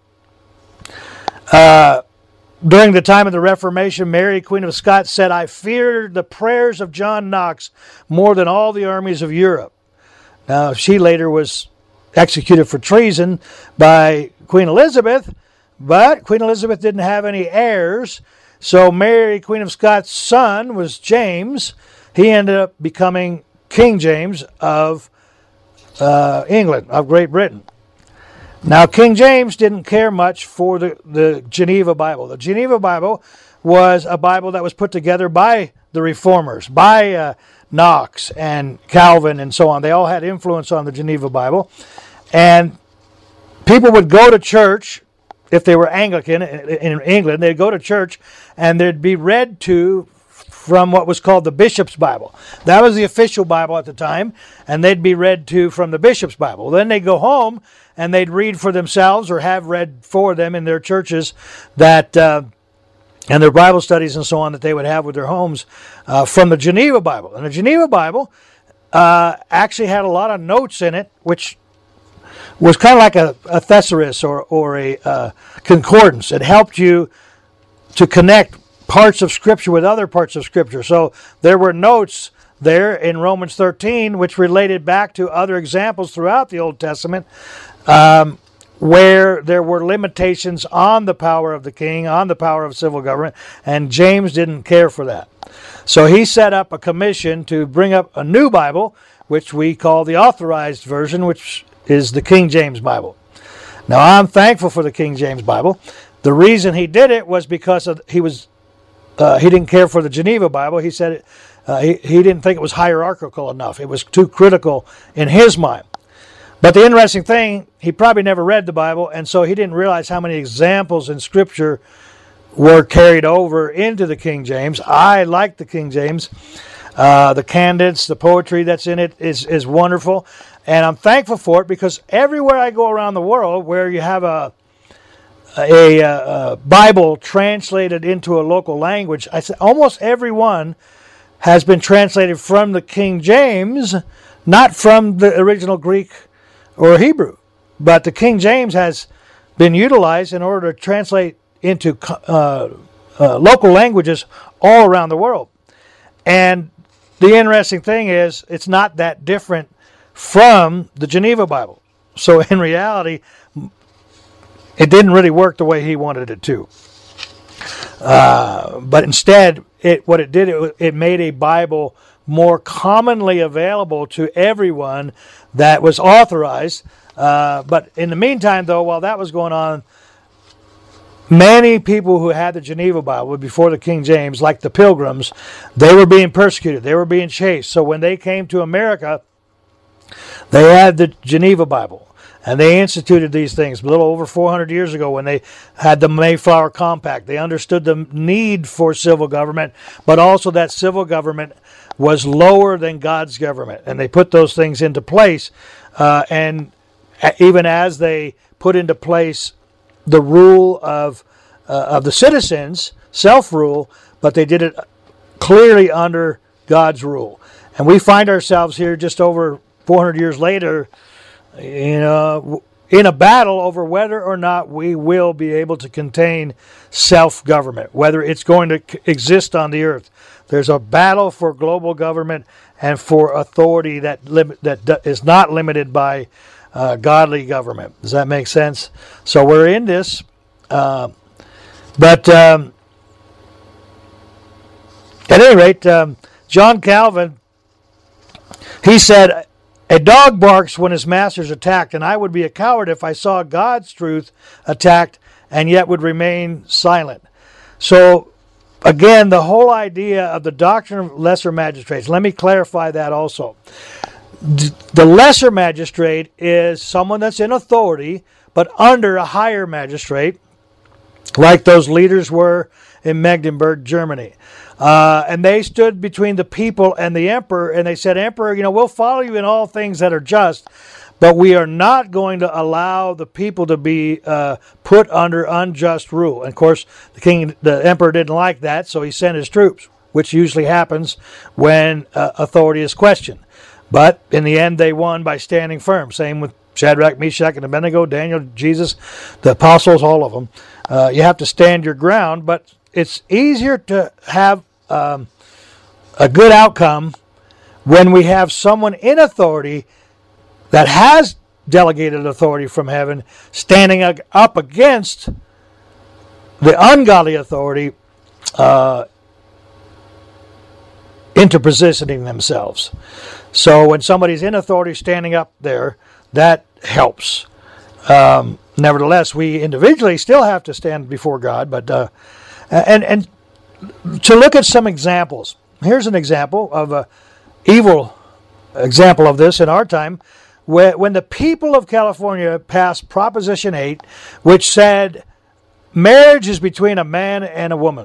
Uh, during the time of the Reformation, Mary, Queen of Scots, said, I feared the prayers of John Knox more than all the armies of Europe. Now, she later was executed for treason by Queen Elizabeth, but Queen Elizabeth didn't have any heirs, so Mary, Queen of Scots' son was James. He ended up becoming King James of uh, England, of Great Britain. Now, King James didn't care much for the, the Geneva Bible. The Geneva Bible was a Bible that was put together by the Reformers, by uh, Knox and Calvin and so on. They all had influence on the Geneva Bible. And people would go to church, if they were Anglican in England, they'd go to church and they'd be read to from what was called the Bishop's Bible. That was the official Bible at the time, and they'd be read to from the Bishop's Bible. Then they'd go home and they'd read for themselves or have read for them in their churches that uh, and their Bible studies and so on that they would have with their homes uh, from the Geneva Bible. And the Geneva Bible uh, actually had a lot of notes in it, which was kind of like a, a thesaurus or, or a uh, concordance. It helped you to connect parts of Scripture with other parts of Scripture. So there were notes there in Romans thirteen which related back to other examples throughout the Old Testament um, where there were limitations on the power of the king, on the power of civil government, and James didn't care for that. So he set up a commission to bring up a new Bible, which we call the Authorized Version, which is the King James Bible. Now, I'm thankful for the King James Bible. The reason he did it was because of, he was uh, he didn't care for the Geneva Bible. He said it, uh, he, he didn't think it was hierarchical enough. It was too critical in his mind. But the interesting thing, he probably never read the Bible, and so he didn't realize how many examples in Scripture were carried over into the King James. I like the King James. Uh, the cadence, the poetry that's in it is, is wonderful. And I'm thankful for it because everywhere I go around the world where you have a a, a, a Bible translated into a local language, I say almost every one has been translated from the King James, not from the original Greek or Hebrew. But the King James has been utilized in order to translate into uh, uh, local languages all around the world. And the interesting thing is, it's not that different from the Geneva Bible. So in reality, it didn't really work the way he wanted it to. Uh, but instead, it what it did, it, it made a Bible more commonly available to everyone that was authorized. Uh, but in the meantime, though, while that was going on, many people who had the Geneva Bible before the King James, like the Pilgrims, they were being persecuted. They were being chased. So when they came to America, they had the Geneva Bible. And they instituted these things a little over four hundred years ago when they had the Mayflower Compact. They understood the need for civil government, but also that civil government was lower than God's government. And they put those things into place. Uh, and even as they put into place the rule of uh, of the citizens, self-rule, but they did it clearly under God's rule. And we find ourselves here just over four hundred years later, you know, in a battle over whether or not we will be able to contain self-government, whether it's going to exist on the earth. There's a battle for global government and for authority that lim- that is not limited by uh, godly government. Does that make sense? So we're in this, uh, but um, at any rate, um, John Calvin, he said, "A dog barks when his master's attacked, and I would be a coward if I saw God's truth attacked and yet would remain silent." So, again, the whole idea of the doctrine of lesser magistrates, let me clarify that also. The lesser magistrate is someone that's in authority, but under a higher magistrate, like those leaders were in Magdeburg, Germany. Uh, and they stood between the people and the emperor, and they said, "Emperor, you know, we'll follow you in all things that are just, but we are not going to allow the people to be uh, put under unjust rule." And of course, the king, the emperor didn't like that, so he sent his troops, which usually happens when uh, authority is questioned. But in the end, they won by standing firm. Same with Shadrach, Meshach, and Abednego, Daniel, Jesus, the apostles, all of them. Uh, you have to stand your ground, but it's easier to have um, a good outcome when we have someone in authority that has delegated authority from heaven standing up against the ungodly authority, uh, interpositioning themselves. So when somebody's in authority standing up there, that helps. Um, nevertheless, we individually still have to stand before God. But uh, and and to look at some examples. Here's an example of a evil example of this in our time. When the people of California passed Proposition eight, which said marriage is between a man and a woman.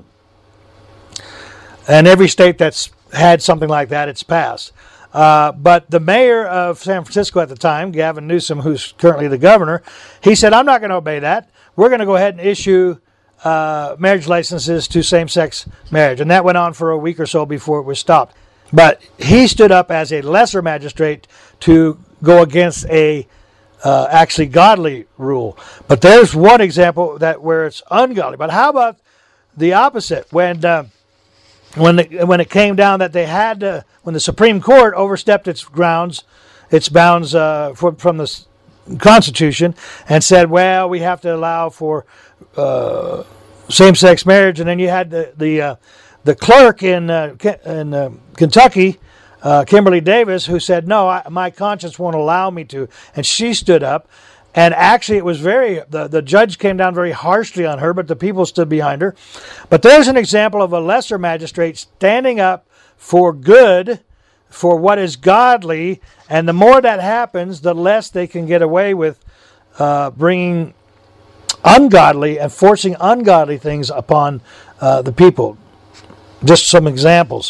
And every state that's had something like that, it's passed. Uh, but the mayor of San Francisco at the time, Gavin Newsom, who's currently the governor, he said, I'm not going to obey that. We're going to go ahead and issue uh, marriage licenses to same-sex marriage. And that went on for a week or so before it was stopped. But he stood up as a lesser magistrate to go against a uh, actually godly rule. But there's one example that where it's ungodly. But how about the opposite? When uh, when the, when it came down that they had to, when the Supreme Court overstepped its grounds, its bounds uh, from, from the Constitution, and said, well, we have to allow for uh, same-sex marriage, and then you had the the uh, the clerk in uh, in uh, Kentucky. Uh, Kimberly Davis, who said, no, I, my conscience won't allow me to. And she stood up. And actually, it was very, the, the judge came down very harshly on her, but the people stood behind her. But there's an example of a lesser magistrate standing up for good, for what is godly. And the more that happens, the less they can get away with uh, bringing ungodly and forcing ungodly things upon uh, the people. Just some examples.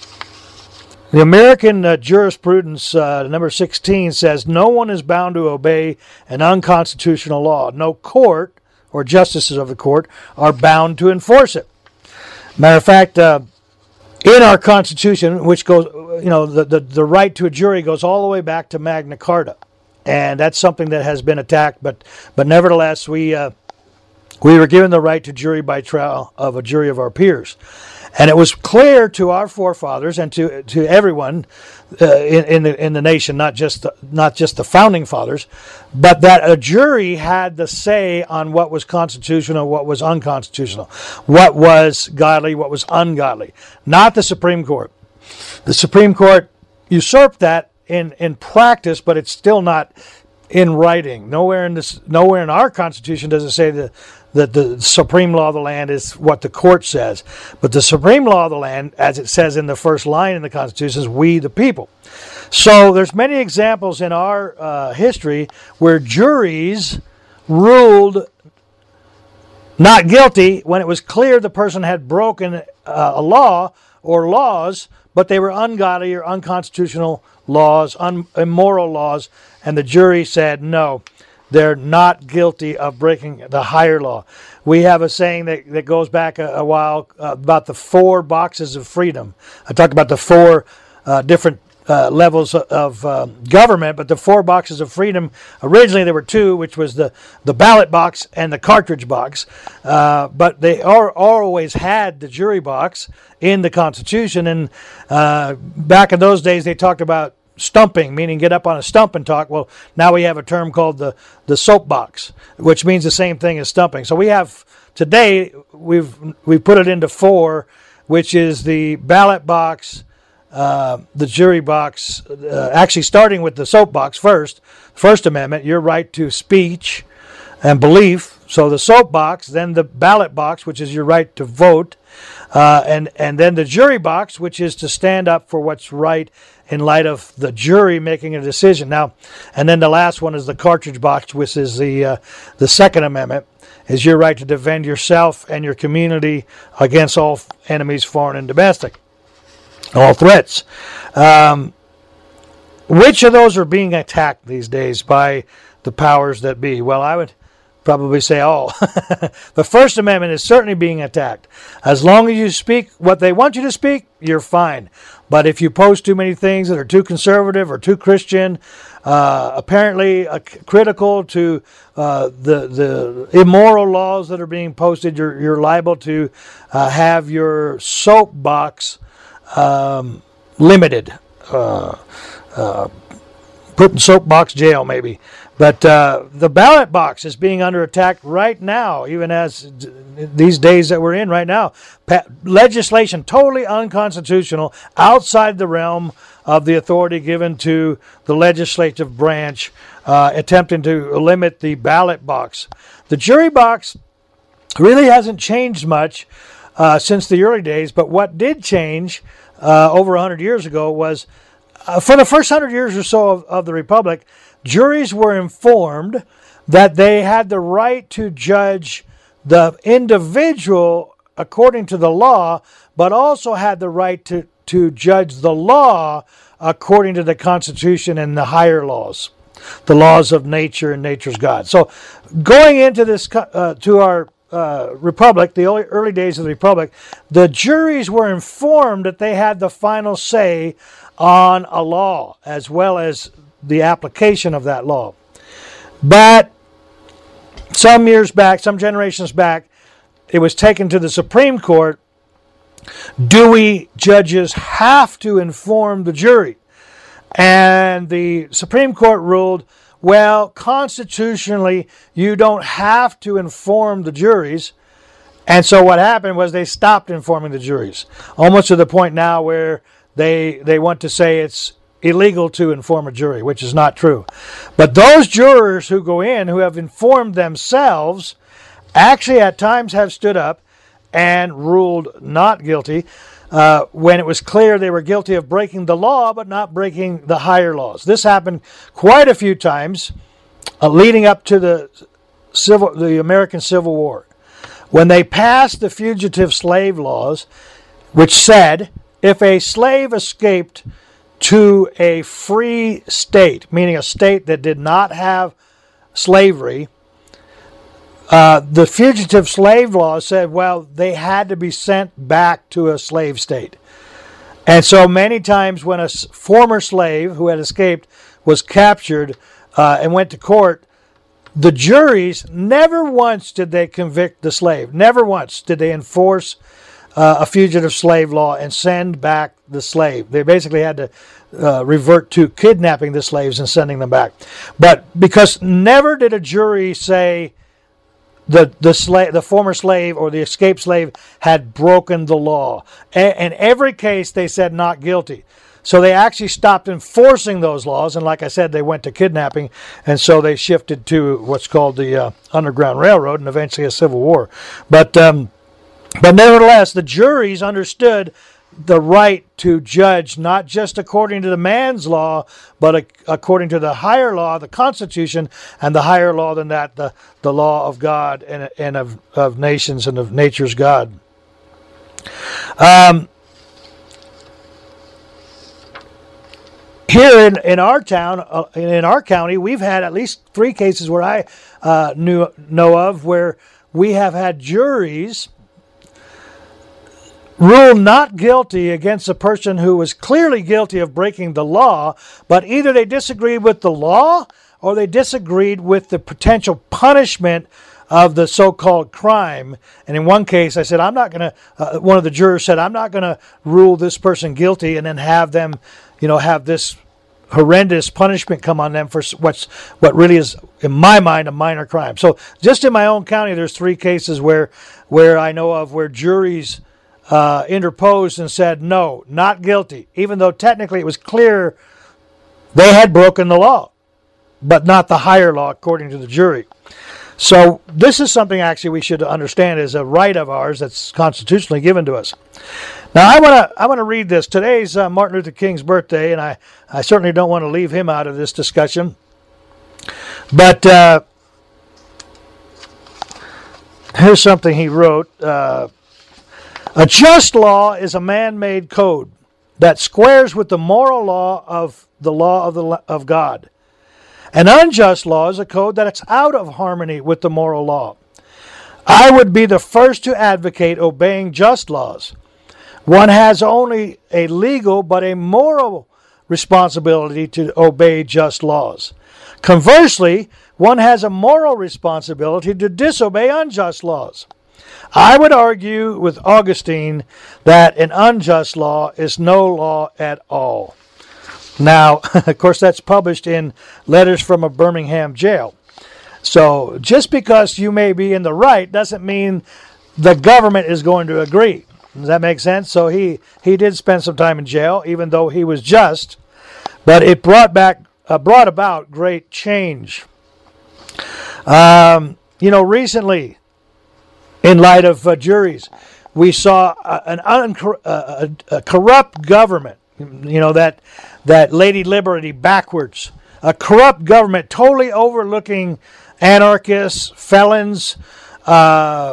The American uh, jurisprudence, uh, number sixteen, says no one is bound to obey an unconstitutional law. No court or justices of the court are bound to enforce it. Matter of fact, uh, in our Constitution, which goes, you know, the, the, the right to a jury goes all the way back to Magna Carta. And that's something that has been attacked, but but nevertheless, we uh, we were given the right to jury by trial of a jury of our peers. And it was clear to our forefathers and to to everyone uh, in, in the in the nation, not just the, not just the founding fathers, but that a jury had the say on what was constitutional, what was unconstitutional, what was godly, what was ungodly. Not the Supreme Court. The Supreme Court usurped that in, in practice, but it's still not in writing. Nowhere in this, nowhere in our Constitution does it say that. that the supreme law of the land is what the court says. But the supreme law of the land, as it says in the first line in the Constitution, is we the people. So there's many examples in our uh, history where juries ruled not guilty when it was clear the person had broken uh, a law or laws, but they were ungodly or unconstitutional laws, un- immoral laws, and the jury said no. They're not guilty of breaking the higher law. We have a saying that, that goes back a, a while uh, about the four boxes of freedom. I talked about the four uh, different uh, levels of, of uh, government, but the four boxes of freedom, originally there were two, which was the, the ballot box and the cartridge box. Uh, but they are, always had the jury box in the Constitution. And uh, back in those days, they talked about stumping, meaning get up on a stump and talk. Well, now we have a term called the, the soapbox, which means the same thing as stumping. So we have, today, we've we've put it into four, which is the ballot box, uh, the jury box, uh, actually starting with the soapbox first, First Amendment, your right to speech and belief. So the soapbox, then the ballot box, which is your right to vote, uh, and, and then the jury box, which is to stand up for what's right in light of the jury making a decision. Now, and then the last one is the cartridge box, which is the uh, the Second Amendment, is your right to defend yourself and your community against all enemies, foreign and domestic, all threats. Um, which of those are being attacked these days by the powers that be? Well, I would probably say all. The First Amendment is certainly being attacked. As long as you speak what they want you to speak, you're fine. But if you post too many things that are too conservative or too Christian, uh, apparently uh, critical to uh, the the immoral laws that are being posted, you're, you're liable to uh, have your soapbox um, limited. Uh, uh, put in soapbox jail, maybe. But uh, the ballot box is being under attack right now, even as d- these days that we're in right now. Pa- legislation totally unconstitutional, outside the realm of the authority given to the legislative branch uh, attempting to limit the ballot box. The jury box really hasn't changed much uh, since the early days, but what did change uh, over one hundred years ago was uh, for the first one hundred years or so of, of the Republic, juries were informed that they had the right to judge the individual according to the law, but also had the right to, to judge the law according to the Constitution and the higher laws, the laws of nature and nature's God. So going into this, uh, to our uh, Republic, the early, early days of the Republic, the juries were informed that they had the final say on a law, as well as the application of that law. But some years back, some generations back, it was taken to the Supreme Court. Do we judges have to inform the jury? And the Supreme Court ruled, well, constitutionally, you don't have to inform the juries. And so what happened was they stopped informing the juries, almost to the point now where they they want to say it's illegal to inform a jury, which is not true. But those jurors who go in, who have informed themselves, actually at times have stood up and ruled not guilty uh, when it was clear they were guilty of breaking the law but not breaking the higher laws. This happened quite a few times uh, leading up to the civil, the American Civil War, when they passed the fugitive slave laws, which said if a slave escaped to a free state, meaning a state that did not have slavery, Uh, the fugitive slave law said, well, they had to be sent back to a slave state. And so many times when a former slave who had escaped was captured uh, and went to court, the juries, never once did they convict the slave. Never once did they enforce uh, a fugitive slave law and send back the slave. They basically had to uh, revert to kidnapping the slaves and sending them back. But because never did a jury say, The the slave, the former slave or the escaped slave had broken the law. In every case, they said not guilty. So they actually stopped enforcing those laws, and like I said, they went to kidnapping, and so they shifted to what's called the uh, Underground Railroad, and eventually a Civil War. But um, but nevertheless, the juries understood the right to judge not just according to the man's law, but according to the higher law, the Constitution, and the higher law than that, the, the law of God and, and of, of nations and of nature's God. Um, here in, in our town, uh, in our county, we've had at least three cases where I uh, knew know of where we have had juries rule not guilty against a person who was clearly guilty of breaking the law, but either they disagreed with the law or they disagreed with the potential punishment of the so-called crime. And in one case, I said, I'm not going to, uh, one of the jurors said, I'm not going to rule this person guilty and then have them, you know, have this horrendous punishment come on them for what's what really is, in my mind, a minor crime. So just in my own county, there's three cases where, where I know of where juries Uh, interposed and said, no, not guilty, even though technically it was clear they had broken the law, but not the higher law according to the jury. So this is something actually we should understand is a right of ours that's constitutionally given to us. Now I want to I want to read this. Today's uh, Martin Luther King's birthday, and I, I certainly don't want to leave him out of this discussion. But uh, here's something he wrote. Uh, A just law is a man-made code that squares with the moral law of the law of the of God. An unjust law is a code that's out of harmony with the moral law. I would be the first to advocate obeying just laws. One has only a legal but a moral responsibility to obey just laws. Conversely, one has a moral responsibility to disobey unjust laws. I would argue with Augustine that an unjust law is no law at all. Now, of course, that's published in Letters from a Birmingham Jail. So just because you may be in the right doesn't mean the government is going to agree. Does that make sense? So he, he did spend some time in jail, even though he was just. But it brought back uh, brought about great change. Um, you know, recently, in light of uh, juries, we saw uh, an uncor- uh, a, a corrupt government. You know, that that Lady Liberty backwards. A corrupt government totally overlooking anarchists, felons, uh,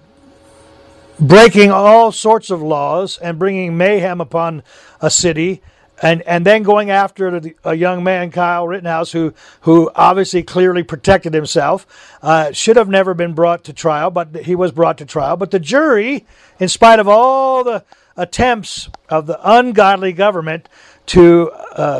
breaking all sorts of laws and bringing mayhem upon a city, and, and then going after the, a young man, Kyle Rittenhouse, who who obviously clearly protected himself, uh, should have never been brought to trial, but he was brought to trial. But the jury, in spite of all the attempts of the ungodly government to uh,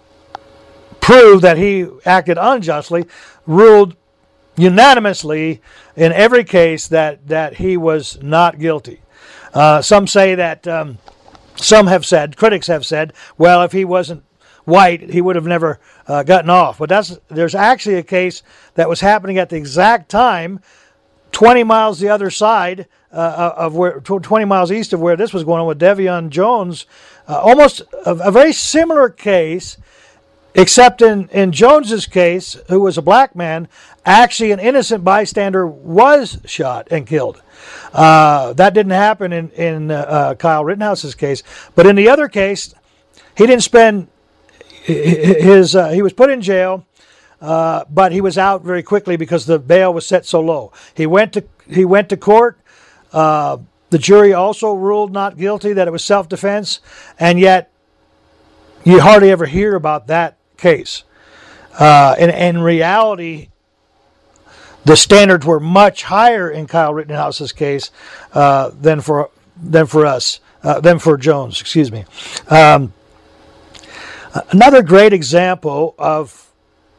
prove that he acted unjustly, ruled unanimously in every case that, that he was not guilty. Uh, some say that, um, some have said, critics have said, well, if he wasn't white, he would have never uh, gotten off. But that's there's actually a case that was happening at the exact time, twenty miles the other side uh, of where, twenty miles east of where this was going on with Devion Jones. Uh, almost a, a very similar case, except in, in Jones's case, who was a black man, actually an innocent bystander was shot and killed. Uh, that didn't happen in, in uh, uh, Kyle Rittenhouse's case. But in the other case, he didn't spend his, uh, he was put in jail, uh, but he was out very quickly because the bail was set so low. He went to, he went to court. Uh, the jury also ruled not guilty, that it was self-defense, and yet you hardly ever hear about that case. Uh, in, in reality, the standards were much higher in Kyle Rittenhouse's case uh, than for than for us, uh, than for Jones. Excuse me. Um, another great example of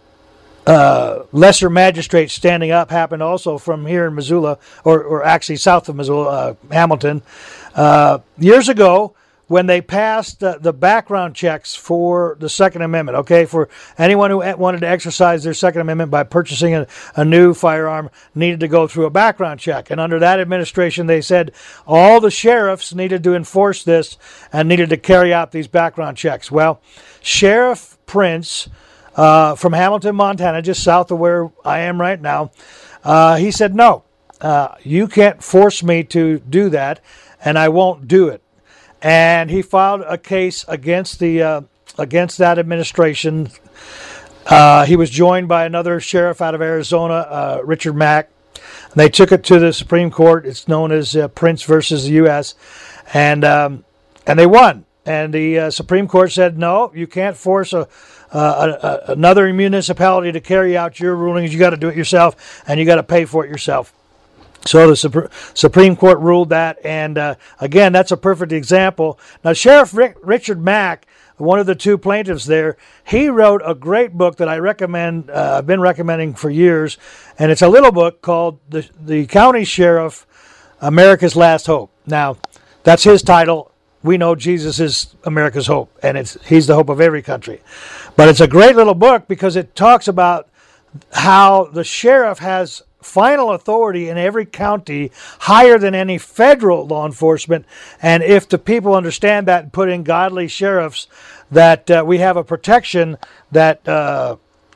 uh, lesser magistrates standing up happened also from here in Missoula, or, or actually south of Missoula, uh, Hamilton, uh, years ago, when they passed uh, the background checks for the Second Amendment, okay, for anyone who wanted to exercise their Second Amendment by purchasing a, a new firearm needed to go through a background check. And under that administration, they said all the sheriffs needed to enforce this and needed to carry out these background checks. Well, Sheriff Prince uh, from Hamilton, Montana, just south of where I am right now, uh, he said, no, uh, you can't force me to do that, and I won't do it. And he filed a case against the uh, against that administration. Uh, he was joined by another sheriff out of Arizona, uh, Richard Mack. And they took it to the Supreme Court. It's known as uh, Prince versus the U S and um, and they won. And the uh, Supreme Court said, no, you can't force a, uh, a, a another municipality to carry out your rulings. You got to do it yourself, and you got to pay for it yourself. So the Supreme Court ruled that, and uh, again, that's a perfect example. Now, Sheriff Rick, Richard Mack, one of the two plaintiffs there, he wrote a great book that I recommend, uh, I've been recommending for years, and it's a little book called The, the County Sheriff, America's Last Hope. Now, that's his title. We know Jesus is America's hope, and it's he's the hope of every country. But it's a great little book because it talks about how the sheriff has final authority in every county, higher than any federal law enforcement. And if the people understand that and put in godly sheriffs, that uh, we have a protection that uh,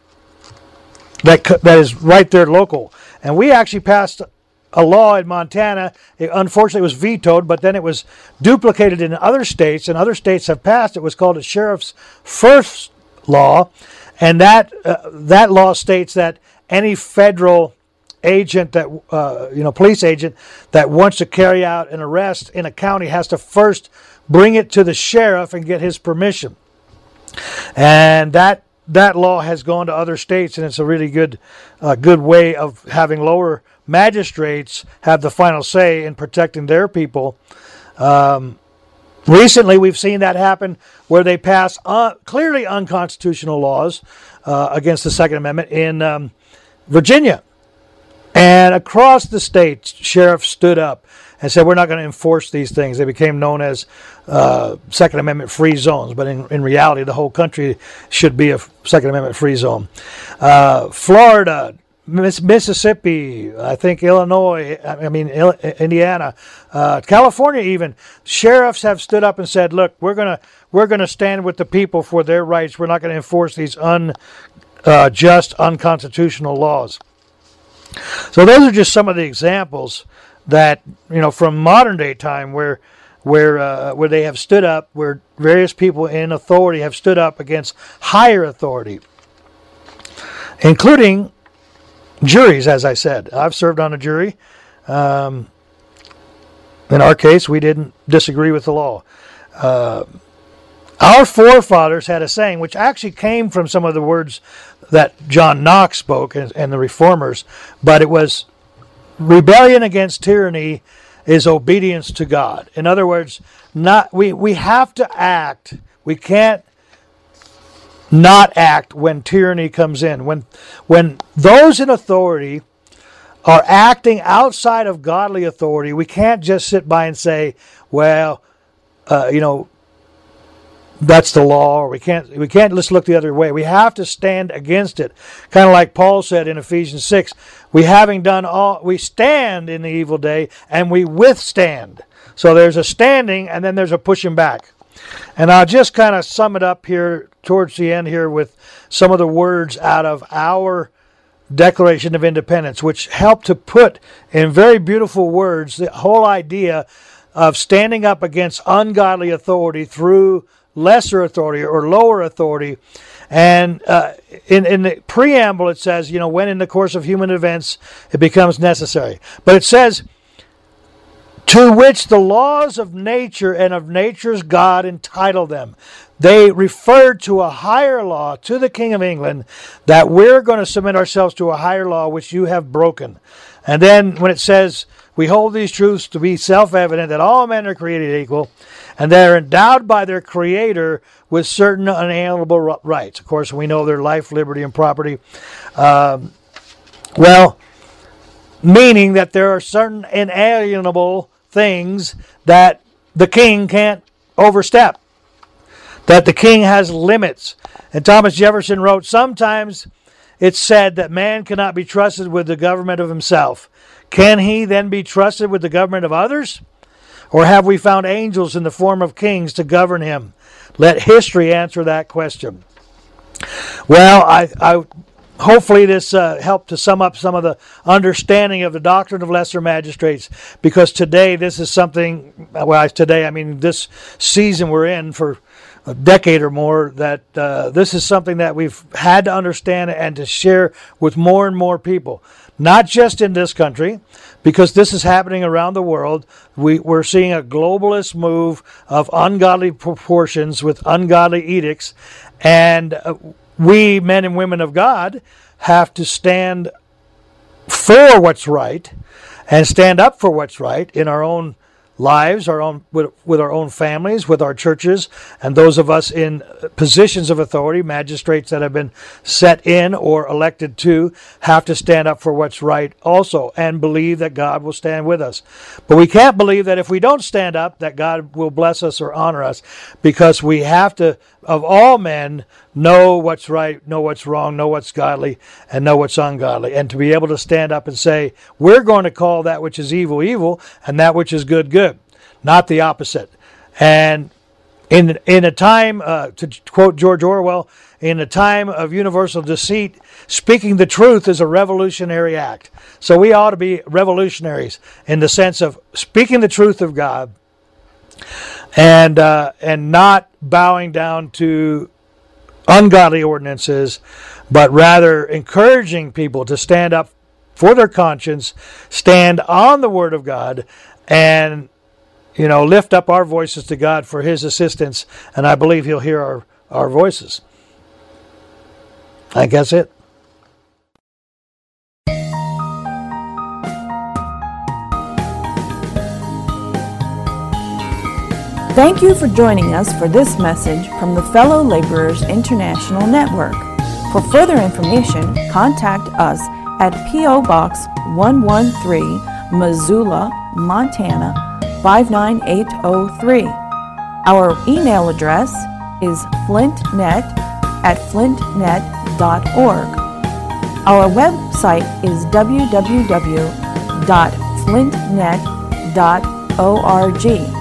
that that is right there local. And we actually passed a law in Montana. It unfortunately was vetoed, but then it was duplicated in other states, and other states have passed. It was called a Sheriff's First Law, and that uh, that law states that any federal agent that uh, you know police agent that wants to carry out an arrest in a county has to first bring it to the sheriff and get his permission. And that that law has gone to other states, and it's a really good uh, good way of having lower magistrates have the final say in protecting their people. Um, recently, we've seen that happen where they pass uh, clearly unconstitutional laws uh, against the Second Amendment in um, Virginia. And across the state, sheriffs stood up and said, we're not going to enforce these things. They became known as uh, Second Amendment free zones. But in, in reality, the whole country should be a Second Amendment free zone. Uh, Florida, Miss- Mississippi, I think Illinois, I mean Il- Indiana, uh, California even, sheriffs have stood up and said, look, we're going to we're going to stand with the people for their rights. We're not going to enforce these unjust, uh, unconstitutional laws. So those are just some of the examples that, you know, from modern day time where where uh, where they have stood up, where various people in authority have stood up against higher authority, including juries, as I said. I've served on a jury. Um, in our case, we didn't disagree with the law. Uh, our forefathers had a saying, which actually came from some of the words that John Knox spoke and, and the Reformers, but it was, rebellion against tyranny is obedience to God. In other words, not we, we have to act. We can't not act when tyranny comes in. When when those in authority are acting outside of godly authority, we can't just sit by and say, well, uh, you know, that's the law, or we can't we can't just look the other way. We have to stand against it. Kind of like Paul said in Ephesians six, we having done all, we stand in the evil day and we withstand. So there's a standing and then there's a pushing back. And I'll just kind of sum it up here towards the end here with some of the words out of our Declaration of Independence, which help to put in very beautiful words the whole idea of standing up against ungodly authority through lesser authority or lower authority. And uh, in, in the preamble it says, you know, when in the course of human events it becomes necessary. But it says, to which the laws of nature and of nature's God entitle them. They referred to a higher law, to the King of England, that we're going to submit ourselves to a higher law which you have broken. And then when it says, we hold these truths to be self-evident, that all men are created equal, and they're endowed by their Creator with certain unalienable rights. Of course, we know their life, liberty, and property. Um, well, meaning that there are certain inalienable things that the king can't overstep, that the king has limits. And Thomas Jefferson wrote, sometimes it's said that man cannot be trusted with the government of himself. Can he then be trusted with the government of others? Or have we found angels in the form of kings to govern him? Let history answer that question. Well, I, I hopefully this uh, helped to sum up some of the understanding of the doctrine of lesser magistrates, because today this is something, well, today, I mean this season we're in for a decade or more, that uh, this is something that we've had to understand and to share with more and more people. Not just in this country, because this is happening around the world. We, we're seeing a globalist move of ungodly proportions with ungodly edicts. And uh, we, men and women of God, have to stand for what's right and stand up for what's right in our own lives, our own with, with our own families, with our churches, and those of us in positions of authority, magistrates that have been set in or elected to, have to stand up for what's right also and believe that God will stand with us. But we can't believe that if we don't stand up, that God will bless us or honor us, because we have to, of all men, know what's right, know what's wrong, know what's godly, and know what's ungodly. And to be able to stand up and say, we're going to call that which is evil, evil, and that which is good, good. Not the opposite. And in in a time, uh, to quote George Orwell, in a time of universal deceit, speaking the truth is a revolutionary act. So we ought to be revolutionaries in the sense of speaking the truth of God and uh, and not bowing down to ungodly ordinances, but rather encouraging people to stand up for their conscience, stand on the Word of God, and you know, lift up our voices to God for His assistance, and I believe He'll hear our, our voices. I think that's it. Thank you for joining us for this message from the Fellow Laborers International Network. For further information, contact us at P O Box one one three, Missoula, Montana five nine eight oh three. Our email address is flintnet at flintnet dot org. Our website is w w w dot flint net dot org.